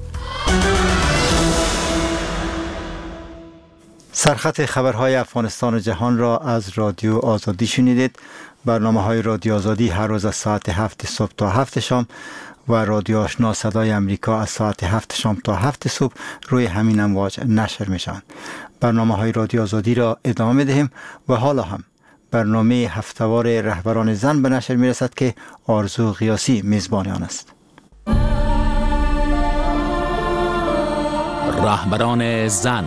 سرخط خبرهای افغانستان و جهان را از رادیو آزادی شنیدید. برنامه های رادیو آزادی هر روز از ساعت هفت صبح تا هفت شام و رادیو آشنا صدای امریکا از ساعت هفت شام تا هفت صبح روی همین امواج نشر می شوند. برنامه های رادیو آزادی را ادامه می دهیم و حالا هم برنامه هفته‌وار رهبران زن به نشر می رسد که آرزو غیاثی میزبان آن است. رهبران زن.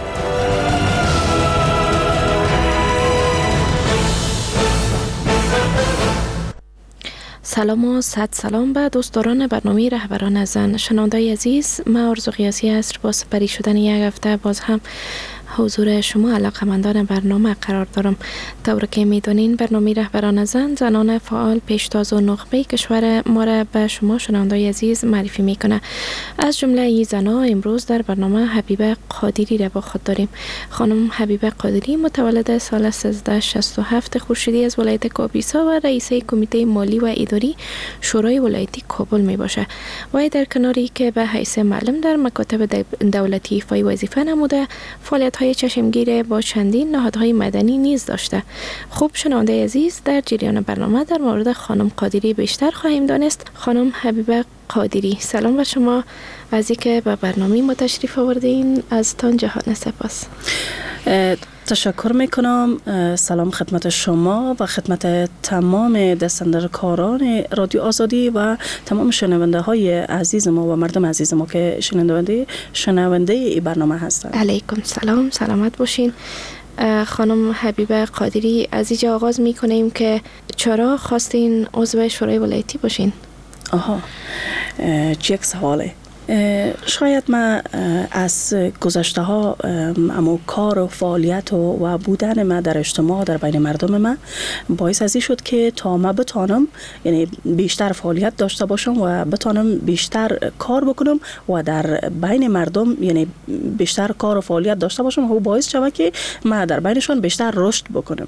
سلام و صد سلام به دوستداران برنامه رهبران زن. شنوندای عزیز، من آرزو غیاثی هست. با سپری شدن یک هفته باز هم حضور شما علاقه‌مندان برنامه قرار دارم. طور که میدونین برنامه رهبران زن زنان فعال پیشتاز و نخبه کشور ما را به شما شنوندای عزیز معرفی میکنه. از جمله این زنها امروز در برنامه حبیبه قادری را با خود داریم. خانم حبیبه قادری متولد سال سیزده شصت و هفت خورشیدی از ولایت کاپیسا و رئیسه کمیته مالی و اداری شورای ولایتی کابل می باشه. و در کناری که به حیث معلم در مکاتب دولتی ایفای وظیفه نموده، فعالیت های چشمگیر با چندین نهادهای مدنی نیز داشته. خوب شنونده عزیز، در جریان برنامه در مورد خانم قادری بیشتر خواهیم دانست. خانم حبیبه قادری، سلام به شما. از اینکه به برنامه ما تشریف آوردین از تان جهان سپاس. تشکر میکنم. سلام خدمت شما و خدمت تمام دستاندرکاران رادیو آزادی و تمام شنونده های عزیز ما و مردم عزیز ما که شنونده شنونده این برنامه هستند. علیکم سلام، سلامت باشین. خانم حبیبه قادری، از اینجا آغاز میکنیم که چرا خواستین عضو شورای ولایتی باشین؟ آها، چه یک سواله. شاید ما از گذشته ها اما کار و فعالیت و, و بودن ما در اجتماع در بین مردم ما باعث ازی شد که تا ما بتانم یعنی بیشتر فعالیت داشته باشم و بتانم بیشتر کار بکنم و در بین مردم یعنی بیشتر کار و فعالیت داشته باشم و باعث شود که ما در بینشان بیشتر رشد بکنم.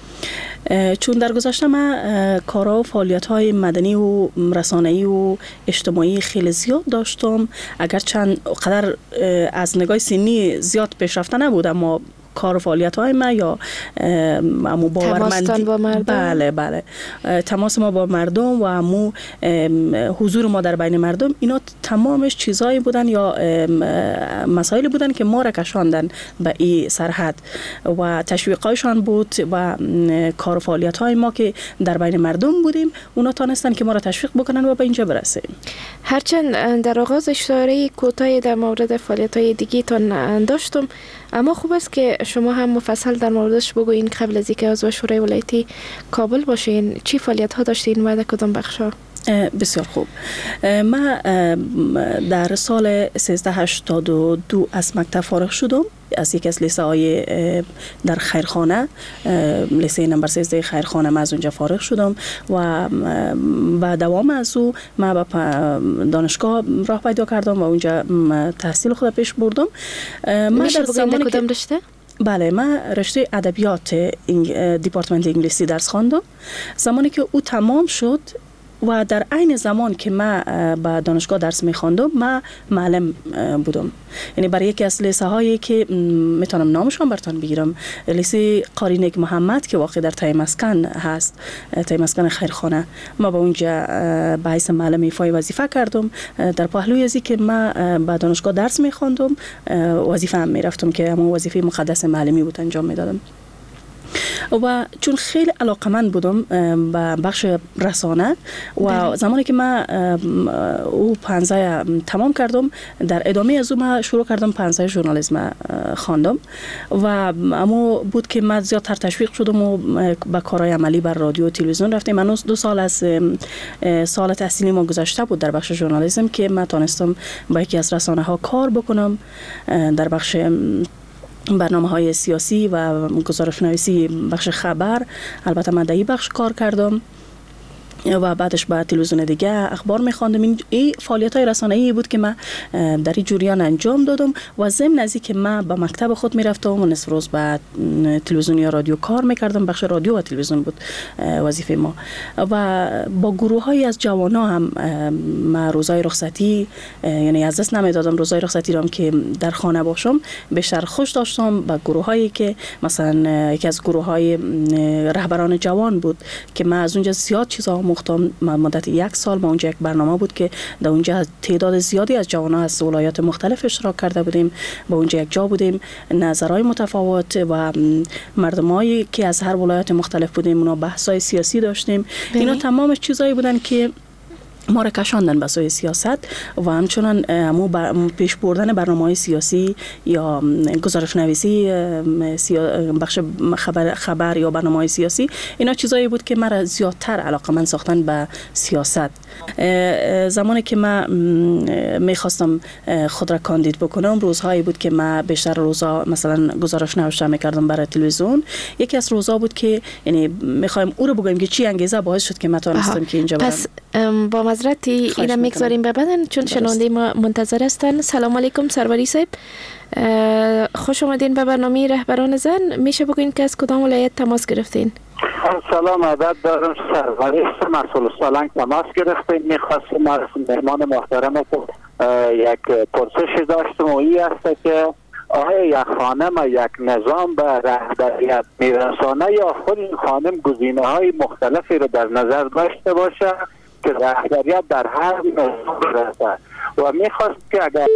چون در گذشته ما کارها و فعالیت‌های مدنی و رسانه‌ای و اجتماعی خیلی زیاد داشتم، اگر چند قدر از نگاه سنی زیاد پیشرفته نبود اما کار و فعالیت های ما یا امو باورمندی با مردم. بله بله تماس ما با مردم و امو حضور ما در بین مردم، اینا تمامش چیزایی بودن یا مسائل بودن که ما را کشاندن به این سرحد و تشویقایشان بود و کار و فعالیت های ما که در بین مردم بودیم اونا تانستن که ما را تشویق بکنن و به اینجا برسیم. هرچند در آغاز اشاره کوتاهی در مورد فعالیت های دیگه تان داشتم، اما خوب است که شما هم مفصل در موردش بگوین قبل از اینکه عضو شورای ولایتی کابل باشین. چی فعالیت ها داشتین و در کدام بخش ها؟ بسیار خوب. ما در سال سیزده هشتاد و دو از مکتب فارغ شدم از یک از لیسه های در خیرخانه، لیسه نمبر سیزده خیرخانه. ما از اونجا فارغ شدم و با دوام از او ما به دانشگاه راه پیدا کردم و اونجا تحصیل خود پیش بردم. ما در زمانی کدام رشته؟ بله، من رشته ادبیات دیپارتمنت انگلیسی درس خواندم. زمانی که او تمام شد و در عین زمان که ما با دانشگاه درس می‌خواندم ما معلم بودم، یعنی برای یکی از لیسه هایی که میتونم نامشون براتون بگیرم، لیسه قاری نیک محمد که واقع در تایمسکن هست، تایمسکن خیرخانه، ما با اونجا به حیث معلم ایفای وظیفه کردم. در پهلوی ازی که ما با دانشگاه درس می‌خواندم وظیفه هم میرفتم که همون وظیفه مقدس معلمی بود انجام میدادم و چون خیلی علاقمند بودم به بخش رسانه و زمانی که من او پانزده تمام کردم در ادامه از او من شروع کردم پانزده ژورنالیسم خواندم و اما بود که من زیادتر تشویق شدم و به کارهای عملی بر رادیو و تلویزیون رفتم. من دو سال از سال تحصیلی ما گذشته بود در بخش ژورنالیسم که من تونستم با یکی از رسانه ها کار بکنم در بخش برنامه های سیاسی و گزارش‌نویسی بخش خبر. البته من در این بخش کار کردم و بعدش با تلویزیون دیگه اخبار می‌خواندم. این, این فعالیت‌های رسانه‌ای بود که من در این جریان انجام دادم و ضمن از اینکه من به مکتب خود میرفتم و نصف روز با تلویزیون یا رادیو کار می‌کردم. بخش رادیو و تلویزیون بود وظیفه ما و با گروه‌های از جوانا هم ما روزهای رخصتی یعنی از دست نمیدادم روزهای رخصتی رو که در خانه باشم بیشتر خوش داشتم. با گروه‌هایی که مثلا یکی از گروه‌های رهبران جوان بود که من از اونجا زیاد چیزا مختم. مدت یک سال ما اونجا یک برنامه بود که در اونجا تعداد زیادی از جوانان از ولایات مختلف اشتراک کرده بودیم، با اونجا یک جا بودیم، نظرهای متفاوت و مردمایی که از هر ولایت مختلف بودیم اونا بحث‌های سیاسی داشتیم. اینا تمامش چیزایی بودن که ما را کشاندن به سوی سیاست و همچنان همو پیش بردن برنامه‌های سیاسی یا گزارش نویسی بخش خبر خبر یا برنامه‌های سیاسی. اینا چیزایی بود که مرا زیادتر علاقه‌مند ساختن به سیاست. زمانی که من میخواستم خود را کاندید بکنم روزهایی بود که من بیشتر روزا مثلا گزارش نوشته میکردم برای تلویزیون. یکی از روزا بود که یعنی میخوایم او رو بگیم که چی انگیزه باعث شد که من تونستم که اینجا برم. پس با معذرتی اینا میگذاریم به بعدن چون شنونده ما منتظر هستن. سلام علیکم سروری صاحب، خوش آمدین به برنامه رهبران زن. میشه بگوین که از کدام ولایت تماس گرفتین؟ سلام عدد دارم، سروری هستم، مسئول سالنگ تماس گرفتیم. میخواستم مهمان محترم یک پرسشی داشتم و این است که آیا یک خانم یک نظام به رهبریت میرسانه یا خود این خانم گزینه های مختلفی رو در نظر داشته باشه که رهبریت در هر نظام برسه و میخواست که اگر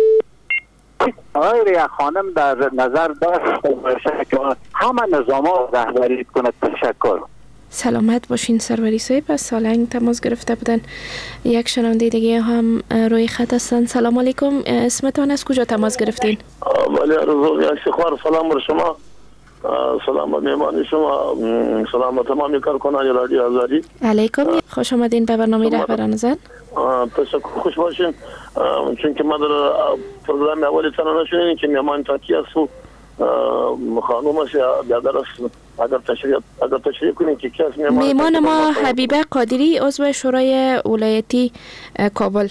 آیا یک خانم در نظر داشته باشه که همه نظام ها رهبری کنه. تشکر. سلامت باشین سروری صاحب، از سالنگ تماس گرفته بودن. یک شنونده دیگه هم روی خط هستن. سلام علیکم، اسمتان از کجا تماس گرفتین؟ ولی رضا افتخار. سلام بر شما، سلام به مهمان شما، سلام به تمامی کارکنان رادیو آزادی. علیکم، خوش آمدین به برنامه رهبران زن. تشکر، خوش باشین. چون که ما در پروگرام اولی تنها نشدیم که مهمان تا کی است و خانم است یا بیادر است، اگر تشریح اگر تشریح کنین که کی است مهمان. مهمان ما حبیبه قادری، عضو شورای ولایتی کابل.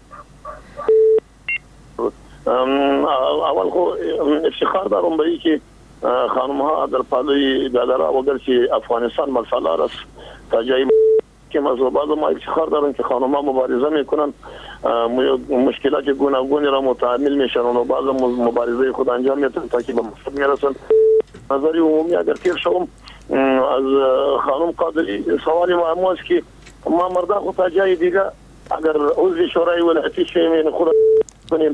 اول خو افتخار دارم به اینکه خانم ها در پالوی بیادر و گرچه افغانستان مسئله است تا جایی که مذهبات ما افتخار دارن که خانم ها مبارزه میکنن، مشکلات گوناگونی را متحمل میشن و بعض مبارزه خود انجام میدن تا که به مقصد میرسن. نظری عمومی اگر تیر شوم از خانم قادری، سوالی ما است که ما مردا خود تا جای دیگه اگر عضو شورای ولایتی شیم خود کنیم،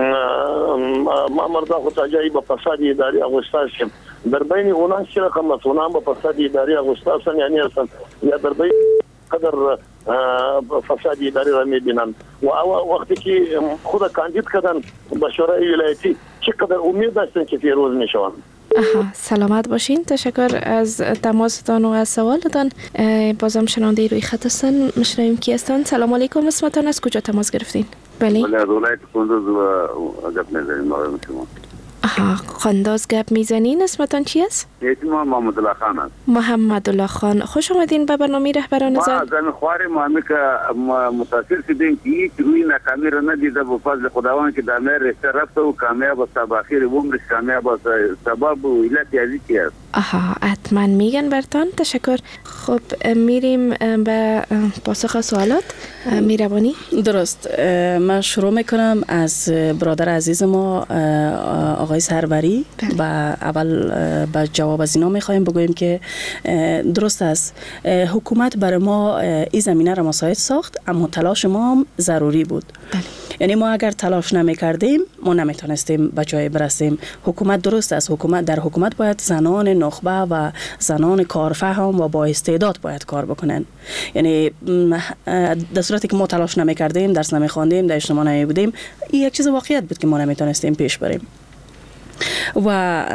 ما مردا خود تا جایی به فساد اداری اغوستا شیم. در بین اونان چه رقم است؟ اونان به فساد اداری اغوستا هستن یعنی هستن یا در بین قدر فساد اداری را میبینن و وقتی که خود کاندید کردن به شورای ولایتی چقدر امید داشتن که پیروز میشوند. آها، سلامت باشین. تشکر از تماستان و از سوالتان. بازم شنونده روی خط هستن، مشنویم کی هستن. سلام علیکم، اسمتان از کجا تماس گرفتین؟ بله. بله، از ولایت کندوز و گپ میزنیم آقای شما. آها، قنداز گپ میزنین. اسمتان چی است؟ اسم محمد الله خان است. محمد الله خان، خوش آمدین به برنامه رهبران زن. ما زن خوارم ما که متأثر شدیم که هیچ روی ناکامی را ندیده به فضل خداوند که در مهر رشته رفته و کامیاب است، تا اخیر عمرش کامیاب است. سبب و علت یازی است. آها، حتما میگن برتان. تشکر. خب میریم به پاسخ سوالات. میربانی. درست، من شروع میکنم از برادر عزیز ما آقای سروری و اول با جواب از اینا میخوایم بگوییم که درست است، حکومت برای ما این زمینه را مساعد ساخت، اما تلاش ما هم ضروری بود. بله. یعنی ما اگر تلاش نمی کردیم ما نمیتونستیم به جای برسیم. حکومت درست است، حکومت در حکومت باید زنان نخبه و زنان کارفهم و با استعداد باید کار بکنن. یعنی در صورتی که ما تلاش نمی کردیم، درس نمی خواندیم، در اجتماع نمی بودیم، این یک چیز واقعیت بود که ما نمیتونستیم پیش بریم و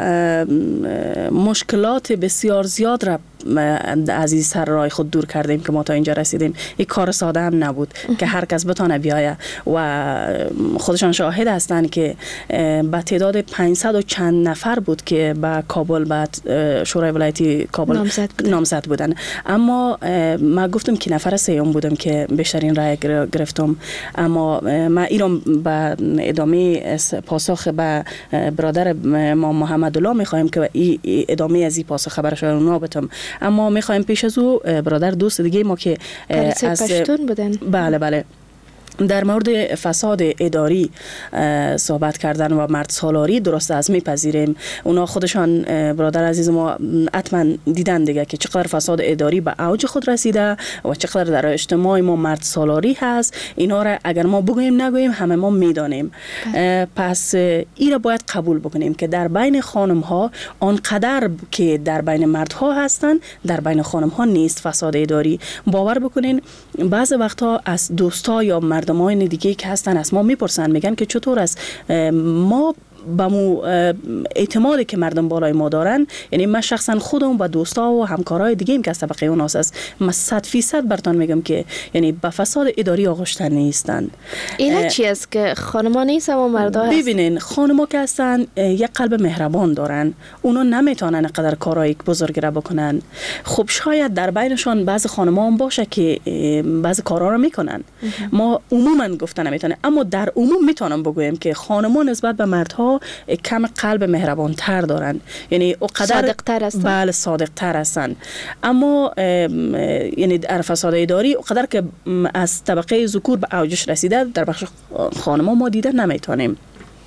مشکلات بسیار زیاد را از این سر راه خود دور کردیم که ما تا اینجا رسیدیم. یک کار ساده هم نبود که هر کس بتونه بیایه و خودشان شاهد هستند که با تعداد پانصد و چند نفر بود که با کابل بعد شورای ولایتی کابل نامزد بودن. نامزد بودن اما ما گفتم که نفر سوم بودم که بیشترین رای گرفتم. اما ما ایران با ادامه پاسخ به برادر ما محمد الله میخوایم که ادامه از این پاسخ خبرش رو نابتم. اما میخوایم پیش از او برادر دوست دیگه ما که از پشتون بودن، بله بله، در مورد فساد اداری صحبت کردن و مرد سالاری، درست از میپذیریم. اونا خودشان برادر عزیز ما حتما دیدن دیگه که چقدر فساد اداری به اوج خود رسیده و چقدر در اجتماع ما مرد سالاری هست. اینا را اگر ما بگوییم نگوییم همه ما میدانیم. پس این را باید قبول بکنیم که در بین خانم ها آنقدر که در بین مردها هستن در بین خانم ها نیست فساد اداری. باور بکنین بعض وقتا از دوستا یا مردمان دیگه که هستن از ما میپرسن، میگن که چطور است ما با مو اعتمادی که مردم بالای ما دارن، یعنی من شخصا خودم و دوستا و همکارای دیگه ایم که از طبقه اوناس است، من صد فیصد برتان میگم که یعنی به فساد اداری آغشته نیستن. اینا چی است که خانما نیست و مردا هست؟ ببینین خانما که هستن یک قلب مهربان دارن، اونا نمیتونن قدر کارای بزرگ را بکنن. خب شاید در بینشان بعض خانما هم باشه که بعض کارا رو میکنن، ما عموما گفتن نمیتونه، اما در عموم میتونم بگویم که خانما نسبت به مردها کم قلب مهربان تر دارن، یعنی اقدر صادق تر هستن. بله صادق تر هستن. اما یعنی در فساد اداری اقدر که از طبقه ذکور به اوجش رسیده در بخش خانما ما دیده نمیتونیم.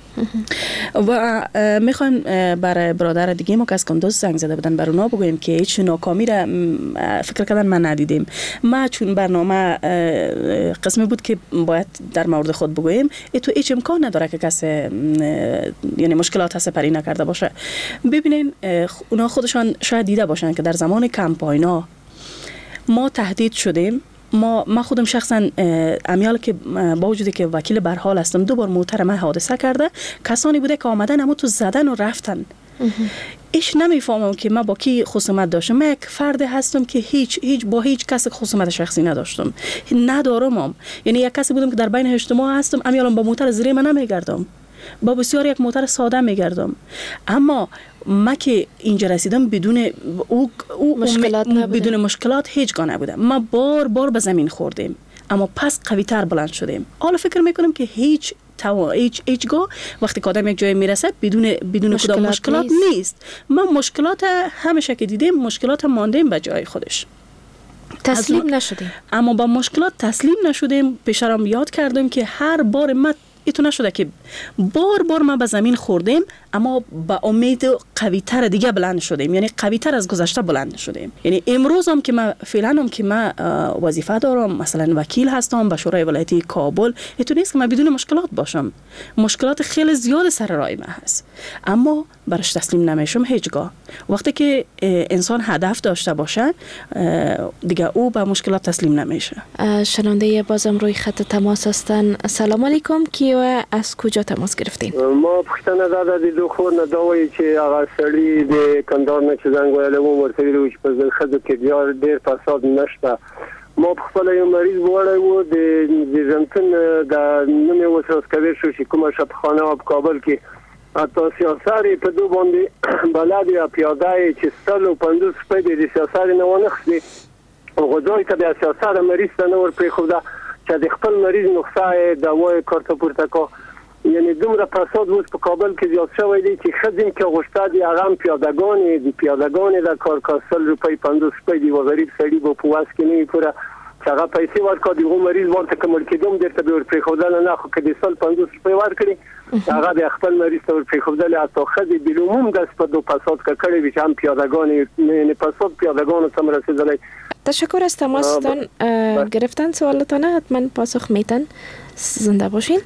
و میخوایم برای برادر دیگه ما که از کندوز زنگ زده بودن بر اونا بگویم که هیچ ناکامی را فکر کردن ما ندیدیم. ما چون برنامه قسمی بود که باید در مورد خود بگویم، ای تو هیچ امکان نداره که کسی یعنی مشکلات هست پری نکرده باشه. ببینین اونا خودشان شاید دیده باشن که در زمان کمپاینا ما تهدید شدیم. ما ما خودم شخصا امیال که با وجودی که وکیل برحال هستم دو بار موتر ما حادثه کرده، کسانی بوده که آمدن اما تو زدن و رفتن ایش نمیفهمم که من با کی خصومت داشتم. من یک فرد هستم که هیچ هیچ با هیچ کس خصومت شخصی نداشتم، ندارم هم. یعنی یک کسی بودم که در بین اجتماع هستم، امیالم با موتر زیره من نمیگردم، با بسیار یک موتر ساده میگردم. اما ما که اینجا رسیدم بدون او, او مشکلات م... بدون مشکلات هیچ گاه نبودم. ما بار بار به زمین خوردیم اما پس قوی تر بلند شدیم. حالا فکر میکنم که هیچ تو هیچ هیچگاه وقتی که آدم یک جای میرسه بدون بدون مشکلات کدام مشکلات نیست. نیست. ما مشکلات همیشه که دیدیم مشکلات ماندیم به جای خودش، تسلیم نشدیم. اما با مشکلات تسلیم نشدیم. پیشرم یاد کردم که هر بار ما ایتو نشده که بار بار ما به زمین خوردیم اما با امید قوی تر دیگه بلند شدیم، یعنی قوی تر از گذشته بلند شدیم. یعنی امروز هم که ما فعلا هم که ما وظیفه دارم، مثلا وکیل هستم به شورای ولایتی کابل، ایتو نیست که ما بدون مشکلات باشم. مشکلات خیلی زیاد سر راه ما هست اما برش تسلیم نمیشم هیچگاه. وقتی که انسان هدف داشته باشه دیگه او به مشکلات تسلیم نمیشه. شنونده بازم روی خط تماس هستن. سلام علیکم، کی و از کجا تماس گرفتین؟ ما پښتنه دا د دوه خور نه دوی چې هغه سړی د کندهار نه چې زنګ ویل و ورته ویل چې په خځو کې ډیر ډیر فساد نشته. ما په خپل یو مریض وړی و د زنتن د نومې وسوس کوي شو چې کومه شفخانه په کابل کې اته سیاساري په دو باندې بلد یا پیاده چې ستل او پندوس په دې سیاساري نه ونخسي او غوډوي ته د سیاسار مریض ته نور پرې خو دا چې د خپل مریض نقصه دوايي کارت پورته کو. یعنی دومره فساد وس په کابل کې زیات شوی دی چې خزم کې غوښته دی هغه پیادگان دي پیادگان د کار کاسل روپی پنځوس روپۍ دی و غریب سړي به په واس کې نه پوره هغه پیسې ورکړي دی غو مریض ورته کوم کېدوم درته به ورپې خودل نه خو کې د سل پنځوس روپۍ ورکړي هغه د خپل مریض ته ورپې خودل اته خزي بلومم د سپدو فساد کړي وي چې هم پیادگان نه فساد پیادگان سم رسیدلی. تشکر از تماستان گرفتن. سوالتان حتما پاسخ میتن. زنده باشین.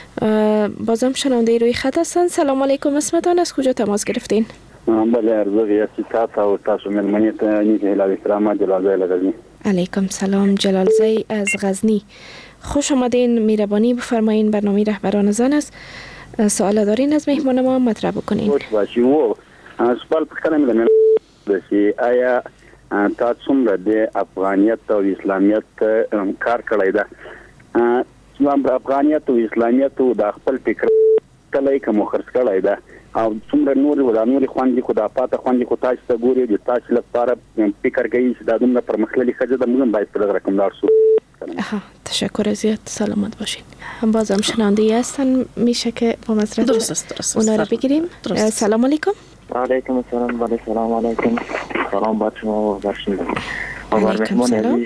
بازم شنونده روی خط هستن. سلام علیکم، اسمتان از کجا تماس گرفتین؟ بله ارزو ریاسی تاسا و تاسو ملمنیت نیک هلال اسلام جلالزی لغزنی. علیکم سلام جلالزی از غزنی. خوش آمدین، میربانی بفرمایین. برنامه رهبران زن است. سوال دارین از مهمان ما مطرح بکنین. خوش باشی. و سوال پکرم میدم بسی آیا تا څومره د افغانیت او اسلامیت کار کړی ده؟ اسلام افغانیت او اسلامیت د خپل فکر کله کوم خرڅ کړی ده او څومره نور و نور خوندې کو د پاته خوندې کو تاسو ته ګوري د تاسو لپاره فکر کوي چې دا دومره پرمختللي خځه د موږ باید په رقم دار شو. آها تشکر زیاد، سلامت باشین. بازم شنونده هستن، میشه که با مصرف درست است درست اونا رو بگیریم. سلام علیکم. علیکم السلام. بله سلام علیکم. سلام بر شما و بر شما. علیکم سلام.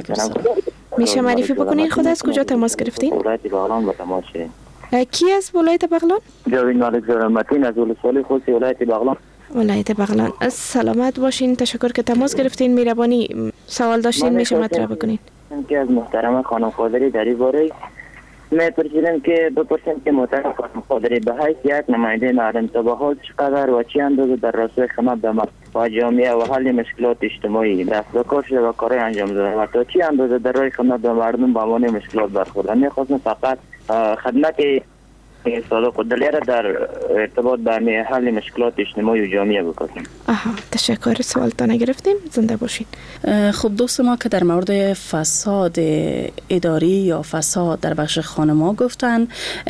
میشه معرفی بکنین خود از کجا تماس گرفتین؟ ولایت بغلان با تماس شدیم. کی از ولایت بغلان؟ جاوید مالک زرمتین از ولسوالی خصوصی ولایت بغلان. ولایت بغلان. سلامت باشین، تشکر که تماس گرفتین. میربانی سوال داشتین میشه مطرح بکنین. که از محترم خانم قادری در این باره می‌پرسیدم که بپرسیم که محترم خانم قادری به حیث یک نماینده معلم طبقات چقدر و چی اندازه در راستای خدمت به مردم و جامعه و حل مشکلات اجتماعی دست به کار شده و کارهای انجام داده و تا چی اندازه در راه خدمت به مردم با عنوان مشکلات برخورد. می‌خواستم فقط خدمت صادق و دلیره در ارتباط به حل مشکلات اجتماعی و جامعه بکنیم. آها تشکر، سوالتان گرفتیم. زنده باشین. خب دوست ما که در مورد فساد اداری یا فساد در بخش خانما گفتن،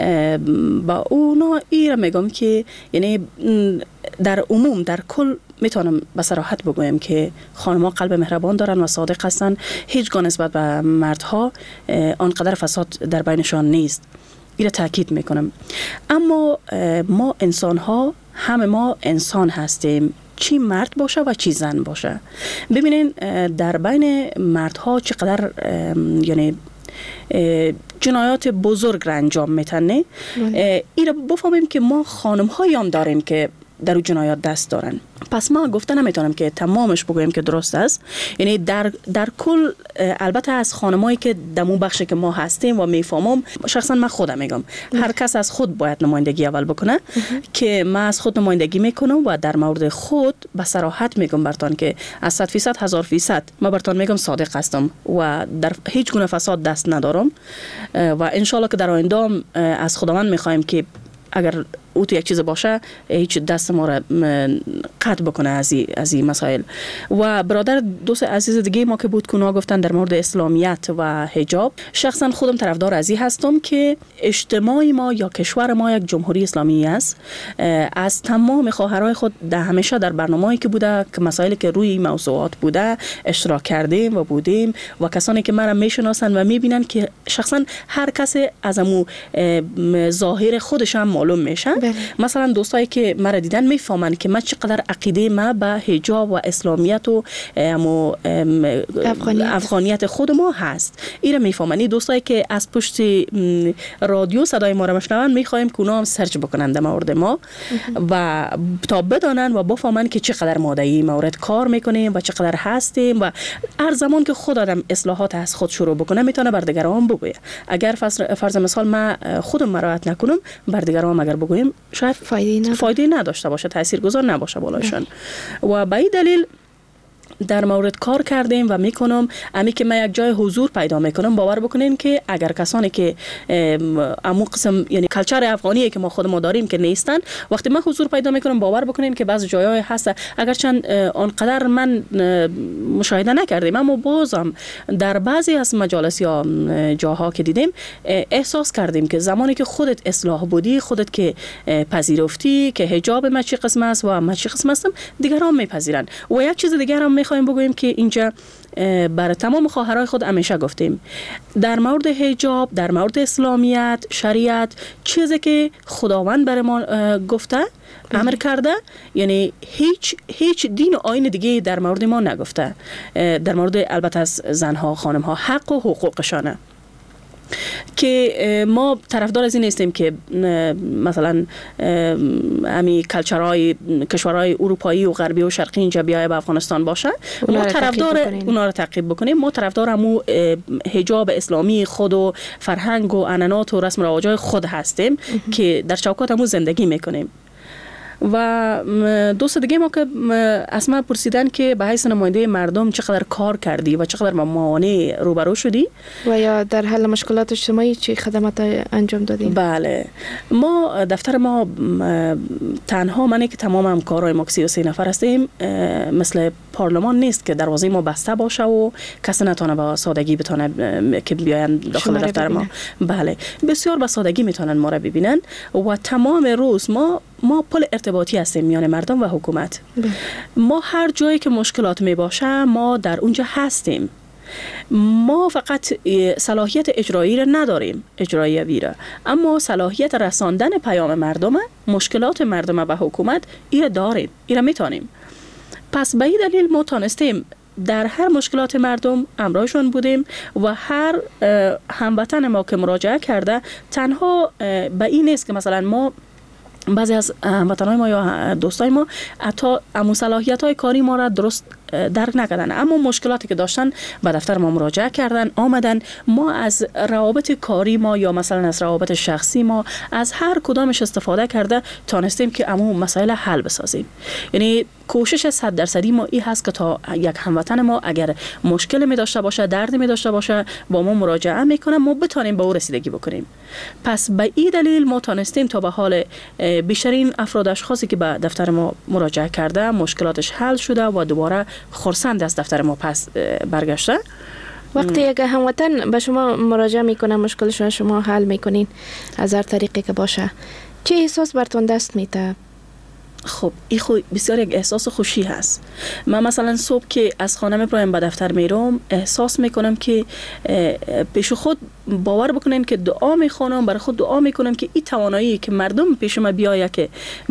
با اونا ایره میگم که یعنی در عموم در کل میتونم به صراحت بگویم که خانم‌ها قلب مهربان دارن و صادق هستن. هیچگاه نسبت به مردها آنقدر فساد در بینشان نیست. ایره تاکید میکنم. اما ما انسان ها همه ما انسان هستیم، چی مرد باشه و چی زن باشه. ببینین در بین مردها چقدر یعنی جنایات بزرگ را انجام میتنه. ایره بفهمیم که ما خانم هایی هم داریم که در اون جنایات دست دارن. پس ما گفته نمیتونم که تمامش بگویم که درست است. یعنی در در کل البته از خانمایی که دمو بخشی که ما هستیم و میفهمم، شخصا من خودم میگم هر کس از خود باید نمایندگی اول بکنه که من از خود نمایندگی میکنم و در مورد خود به صراحت میگم برتان که از صد فیصد هزار فیصد ما برتان میگم صادق هستم و در هیچ گونه فساد دست ندارم و ان شاء الله که در آینده از خداوند میخوایم که اگر او تو یک چیز باشه هیچ دست ما را قطع بکنه از این از این مسائل. و برادر دوست عزیز دیگه ما که بود کونا گفتن در مورد اسلامیت و حجاب، شخصا خودم طرفدار از این هستم که اجتماع ما یا کشور ما یک جمهوری اسلامی است. از تمام خواهرای خود در همیشه در برنامه‌ای که بوده که مسائلی که روی موضوعات بوده اشتراک کردیم و بودیم و کسانی که مرا میشناسن و میبینن که شخصا هر کسی از امو ظاهر خودش هم معلوم میشه. مثلا دوستایی که مرا دیدن میفهمن که من چقدر عقیده ما به حجاب و اسلامیت و امو افغانیت. افغانیت خود ما هست. اینا میفهمن. این دوستایی که از پشت رادیو صدای ما را میشنون میخوایم که اونا هم سرچ بکنن در مورد ما و تا بدانن و بفهمن که چقدر ما در این مورد کار میکنیم و چقدر هستیم و هر زمان که خود آدم اصلاحات از خود شروع بکنه میتونه بر دیگران بگویه. اگر فرض مثال من خودم مراعات نکنم بر دیگران اگر بگویم شاید فایده فایده نداشته باشه، تاثیرگذار نباشه بالایشان. و به این دلیل در مورد کار کردیم و میکنم امی که من یک جای حضور پیدا میکنم باور بکنین که اگر کسانی که امو قسم یعنی کلچر افغانی که ما خود ما داریم که نیستن، وقتی من حضور پیدا میکنم باور بکنین که بعضی جایهای هست اگرچند آنقدر من مشاهده نکردیم اما بازم در بعضی از مجالس یا جاها که دیدیم احساس کردیم که زمانی که خودت اصلاح بودی، خودت که پذیرفتی که حجاب ما چی قسم است و ما چی قسم هستم، دیگران میپذیرن. و یک چیز دیگر هم میخوایم بگوییم که اینجا برای تمام خواهرای خود همیشه گفتیم در مورد حجاب، در مورد اسلامیت، شریعت، چیزی که خداوند برای ما گفته امر کرده، یعنی هیچ هیچ دین و آیین دیگه در مورد ما نگفته. در مورد البته از زنها، خانمها حق و حقوقشانه که ما طرفدار از این نیستیم که مثلا امی کلچرهای کشورهای اروپایی و غربی و شرقی اینجا بیای به افغانستان باشه. ما طرفدار اونا رو تعقیب بکنیم. ما طرفدار همو حجاب اسلامی خود و فرهنگ و عنعنات و رسم و رواج‌های خود هستیم که در چوکات همو زندگی میکنیم. و دوست دیگه ما که از من پرسیدن که به حیث نماینده مردم چقدر کار کردی و چقدر موانع روبرو شدی و یا در حل مشکلات اجتماعی چه خدمات انجام دادیم؟ بله، ما دفتر ما تنها منی که تمام همکارای ما که سی و سه نفر هستیم مثل پارلمان نیست که دروازه ما بسته باشه و کسی نتونه با سادگی بتونه که بیاین داخل دفتر ما. بله، بسیار با سادگی میتونن ما را ببینن و تمام روز ما ما پل ارتباطی هستیم میان مردم و حکومت. بله. ما هر جایی که مشکلات می باشه ما در اونجا هستیم. ما فقط صلاحیت اجرایی را نداریم، اجرایی را، اما صلاحیت رساندن پیام مردم، مشکلات مردم به حکومت ایره داریم، ایره میتونیم. پس به این دلیل ما تانستیم در هر مشکلات مردم همراهشون بودیم و هر هموطن ما که مراجعه کرده تنها به این نیست که مثلا ما بعضی از هموطنان ما یا دوستای ما حتی امو صلاحیت‌های کاری ما را درست درک نکردن، اما مشکلاتی که داشتن به دفتر ما مراجعه کردن، آمدن. ما از روابط کاری ما یا مثلا از روابط شخصی ما از هر کدامش استفاده کرده تانستیم که امو مسائل حل بسازیم. یعنی کوشش صد درصدی ما این هست که تا یک هموطن ما اگر مشکل می داشته باشه، درد می داشته باشه، با ما مراجعه میکنه، ما بتونیم به او رسیدگی بکنیم. پس به این دلیل ما تانستیم تا به حال بیشترین افراد اشخاصی که به دفتر ما مراجعه کرده مشکلاتش حل شده و دوباره خرسند از دفتر ما پس برگشته. وقتی یک هموطن به شما مراجعه میکنه مشکلش رو شما حل میکنین از هر طریقی که باشه، چه احساس براتون دست میده؟ خب این خو بسیار یک احساس خوشی هست. من مثلا صبح که از خانه میپرایم به دفتر میرم احساس میکنم که پیش خود باور بکنین که دعا میخوانم، برای خود دعا میکنم که این توانایی که مردم پیش ما بیایه که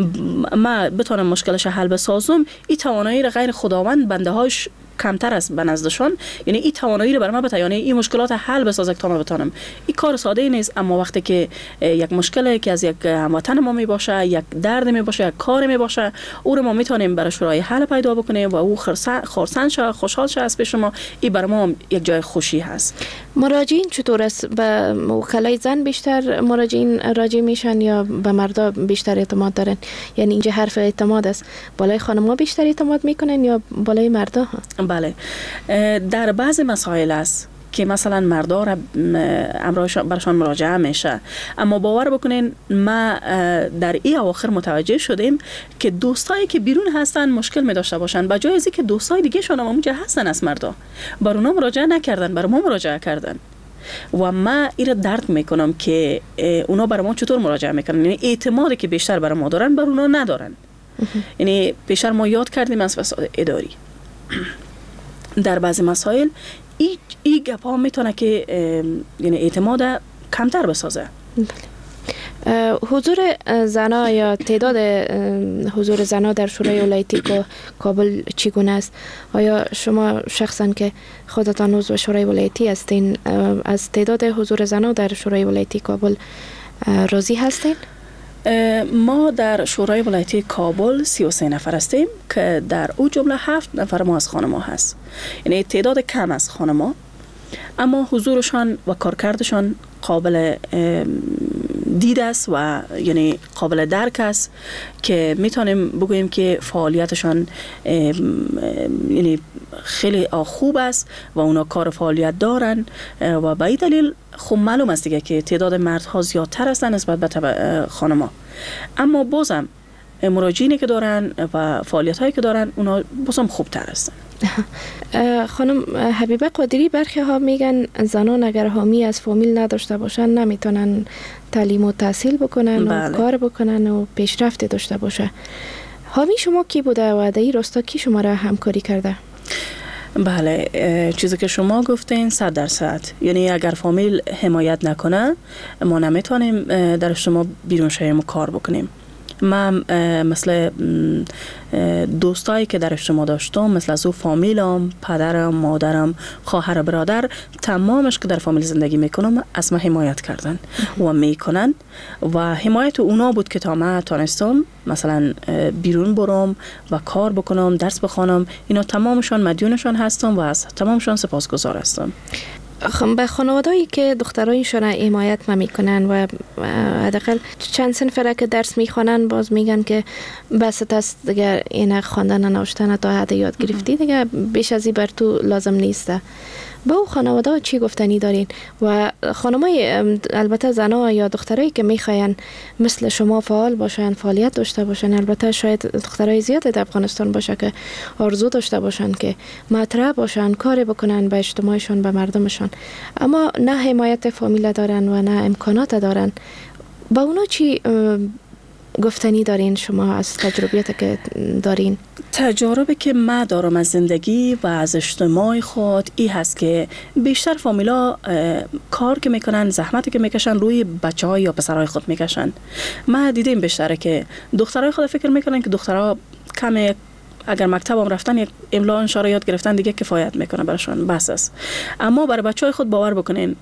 ما بتونم مشکلش حل بسازم، این توانایی را غیر خداوند بنده هاش کمتر است به نزدشان. یعنی این توانایی رو برای من بتونه، یعنی این مشکلات حل بسازه تا ما بتونم. این کار ساده نیست، اما وقتی که یک مشکلی که از یک هموطن ما می باشه، یک درد می باشه، یک کار می باشه، او رو ما میتونیم برای راه حل پیدا بکنیم و او خرسند شه، خوشحال شه از پیش ما. این برای ما یک جای خوشی هست. مراجعین چطور است؟ به وکلای زن بیشتر مراجعین راجع میشن یا به مردا بیشتر اعتماد دارن؟ یعنی اینجا حرف اعتماد است، بالای خانم‌ها بیشتر اعتماد میکنن یا بالای مردا ها؟ بله، در بعض مسائل است که مثلا مردا را امرایشان برشان مراجعه میشه. اما باور بکنین ما در این اواخر متوجه شدیم که دوستایی که بیرون هستن مشکل می داشته باشن، بجای از اینکه دوستای دیگه شون هم اونجا هستن از مردا بر اونا مراجعه نکردن، بر ما مراجعه کردن. و ما این را درک میکنم که اونا بر ما چطور مراجعه میکنن، یعنی اعتمادی که بیشتر بر ما دارن بر اونا ندارن. یعنی بیشتر ما یاد کردیم از فساد اداری در بعضی مسائل ای ای گپا میتونه که یعنی اعتماد کمتر بسازه. حضور زنا یا تعداد حضور زنا در شورای ولایتی کابل چگونه است؟ آیا شما شخصا که خودتان عضو شورای ولایتی هستین از تعداد حضور زنا در شورای ولایتی کابل راضی هستین؟ ما در شورای ولایتی کابل سی و سه نفر هستیم که در او جمله هفت نفر ما از خانم‌ها هست، یعنی تعداد کم از خانم‌ها، اما حضورشان و کارکردشان قابل دید است و یعنی قابل درک است که میتونیم بگوییم که فعالیتشان یعنی خیلی خوب است و اونا کار فعالیت دارن و به این دلیل خب معلوم است دیگه که تعداد مردها زیادتر هستن نسبت به خانم‌ها. اما بازم مراجعینی که دارن و فعالیت هایی که دارن اونا بازم خوبتر هستن. خانم حبیبه قادری برخی ها میگن زنان اگر حامی از فامیل نداشته باشن نمیتونن تعلیم و تحصیل بکنن بله. و کار بکنن و پیشرفت داشته باشه. حامی شما کی بوده و در این راستا کی شما را همکاری کرده؟ بله، چیزی که شما گفتین صد درصد، یعنی اگر فامیل حمایت نکنه ما نمیتونیم در شما بیرون شویم و کار بکنیم. من مثل دوستایی که در اجتماع داشتم، مثل از او فامیلم، پدرم، مادرم، خواهر، برادر، تمامش که در فامیل زندگی میکنم از من حمایت کردن و میکنن و حمایت اونا بود که تا من تانستم مثلا بیرون برم و کار بکنم، درس بخوانم. اینا تمامشان مدیونشان هستم و از تمامشان سپاسگزار هستم. به خانوادهایی که دخترایشان را حمایت نمیکنن و حداقل چند صنف را که درس میخوانن باز میگن که بس است دیگه این خواندن نوشتن تا حد یاد گرفتی دیگه بیش از این بر تو لازم نیسته، با او خانواده چی گفتنی دارین؟ و خانمای البته زنا یا دخترایی که میخواین مثل شما فعال باشن، فعالیت داشته باشن، البته شاید دخترای زیاد در افغانستان باشه که آرزو داشته باشن که مطرح باشن، کار بکنن به اجتماعشون، به مردمشون، اما نه حمایت فامیل دارن و نه امکانات دارن، با اونا چی گفتنی دارین شما از تجربیات که دارین؟ تجربه که من دارم از زندگی و از اجتماع خود این هست که بیشتر فامیلا کار که میکنن، زحمتی که میکشن روی بچه های یا پسرهای خود میکشن. من دیدیم بیشتره که دخترهای خود فکر میکنن که دخترها کم اگر مکتب هم رفتن یک املا انشاره یاد گرفتن دیگه کفایت میکنه براشون، بس است. اما برای بچه های خود باور بکنین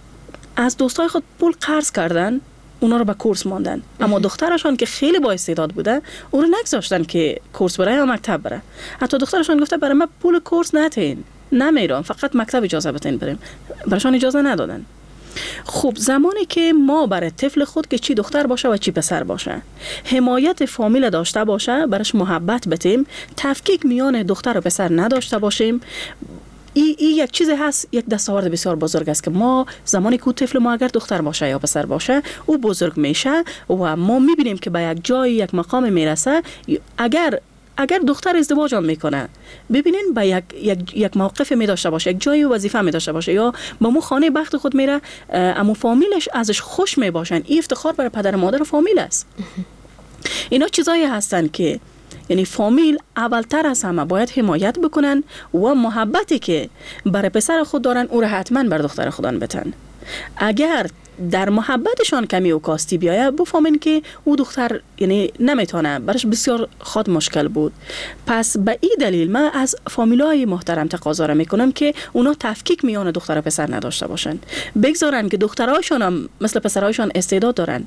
از دوستای خود پول قرض کردن، اونا رو به کورس ماندن، اما دخترشان که خیلی با استعداد بوده اون رو نگذاشتن که کورس بره یا مکتب بره. حتی دخترشان گفته برای من پول کورس نتین، نمیرم، فقط مکتب اجازه بتین بریم، براشان اجازه ندادن. خب زمانی که ما برای طفل خود که چی دختر باشه و چی پسر باشه حمایت فامیل داشته باشه، براش محبت بتیم، تفکیک میان دختر و پسر نداشته باشیم، این ای یک چیز هست، یک دستاورد بسیار بزرگ است که ما زمانی که طفل ما اگر دختر باشه یا پسر باشه او بزرگ میشه و ما میبینیم که به یک جای یک مقام میرسه. اگر اگر دختر ازدواج هم میکنه ببینین به یک یک یک موقف می داشته باشه، یک جای وظیفه می داشته باشه یا با مو خانه بخت خود میره، اما فامیلش ازش خوش می باشن، این افتخار برای پدر و مادر و فامیل است. اینا چیزایی هستن که یعنی فامیل اولتر از همه باید حمایت بکنن و محبتی که برای پسر خود دارن او را حتما بر دختر خودان بتن. اگر در محبتشان کمی و کاستی بیایه بفهمین که او دختر یعنی نمیتونه، برش بسیار خود مشکل بود. پس به این دلیل من از فامیلای محترم تقاضا را میکنم که اونا تفکیک میان دختر و پسر نداشته باشن، بگذارن که دخترهاشون هم مثل پسرهاشون استعداد دارن،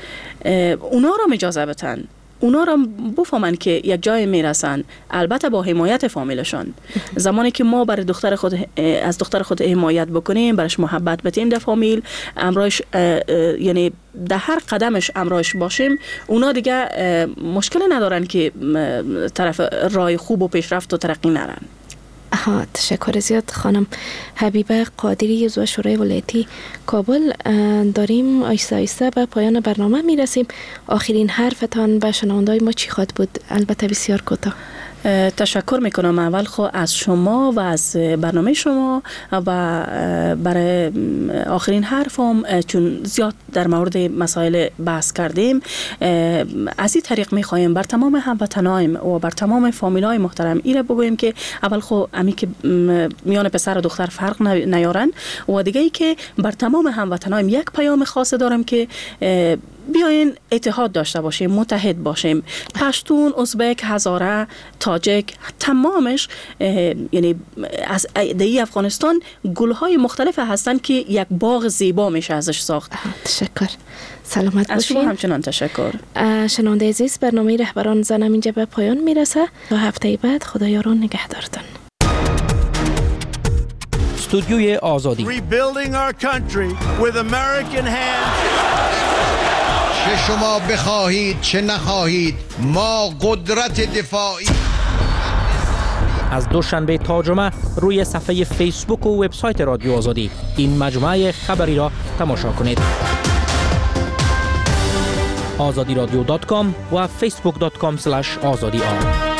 اونا را اجازه بتن، اونا را بفهمن که یک جای میرسن، البته با حمایت فامیلشان. زمانی که ما برای دختر خود از دختر خود حمایت بکنیم، برش محبت بتیم در فامیل، امرایش یعنی در هر قدمش امرایش باشیم، اونا دیگه مشکل ندارن که طرف راه خوب و پیشرفت و ترقی نرن. ها تشکر زیاد خانم حبیبه قادری عضو شورای ولایتی کابل. داریم آیسته آیسته به پایان برنامه میرسیم. آخرین حرفتان به شنوندای ما چی خواد بود؟ البته بسیار کوتاه. تشکر میکنم اول خو از شما و از برنامه شما و برای آخرین حرفم، چون زیاد در مورد مسائل بحث کردیم، از این طریق میخوایم بر تمام هموطنایم و بر تمام فامیلای محترم ایره بگویم که اول خو امی که میان پسر و دختر فرق نیارن و دیگه ای که بر تمام هموطنایم یک پیام خاص دارم که بیاین اتحاد داشته باشیم، متحد باشیم. پشتون، ازبک، هزاره، تاجک، تمامش یعنی از ایده افغانستان گلهای مختلف هستند که یک باغ زیبا میشه ازش ساخت. تشکر. سلامت باشین. از شما همچنان تشکر. شنونده عزیز، برنامه رهبران زنم اینجا به پایان میرسه. تا هفته بعد خدا یاران نگهدارتون. استودیوی آزادی. Rebuilding our country with American hands. چه شما بخواهید چه نخواهید ما قدرت دفاعی. از دوشنبه تا جمعه روی صفحه فیسبوک و وبسایت رادیو آزادی این مجموعه خبری را تماشا کنید. آزادی رادیو دات کام و فیسبوک دات کام اسلش آزادی آر.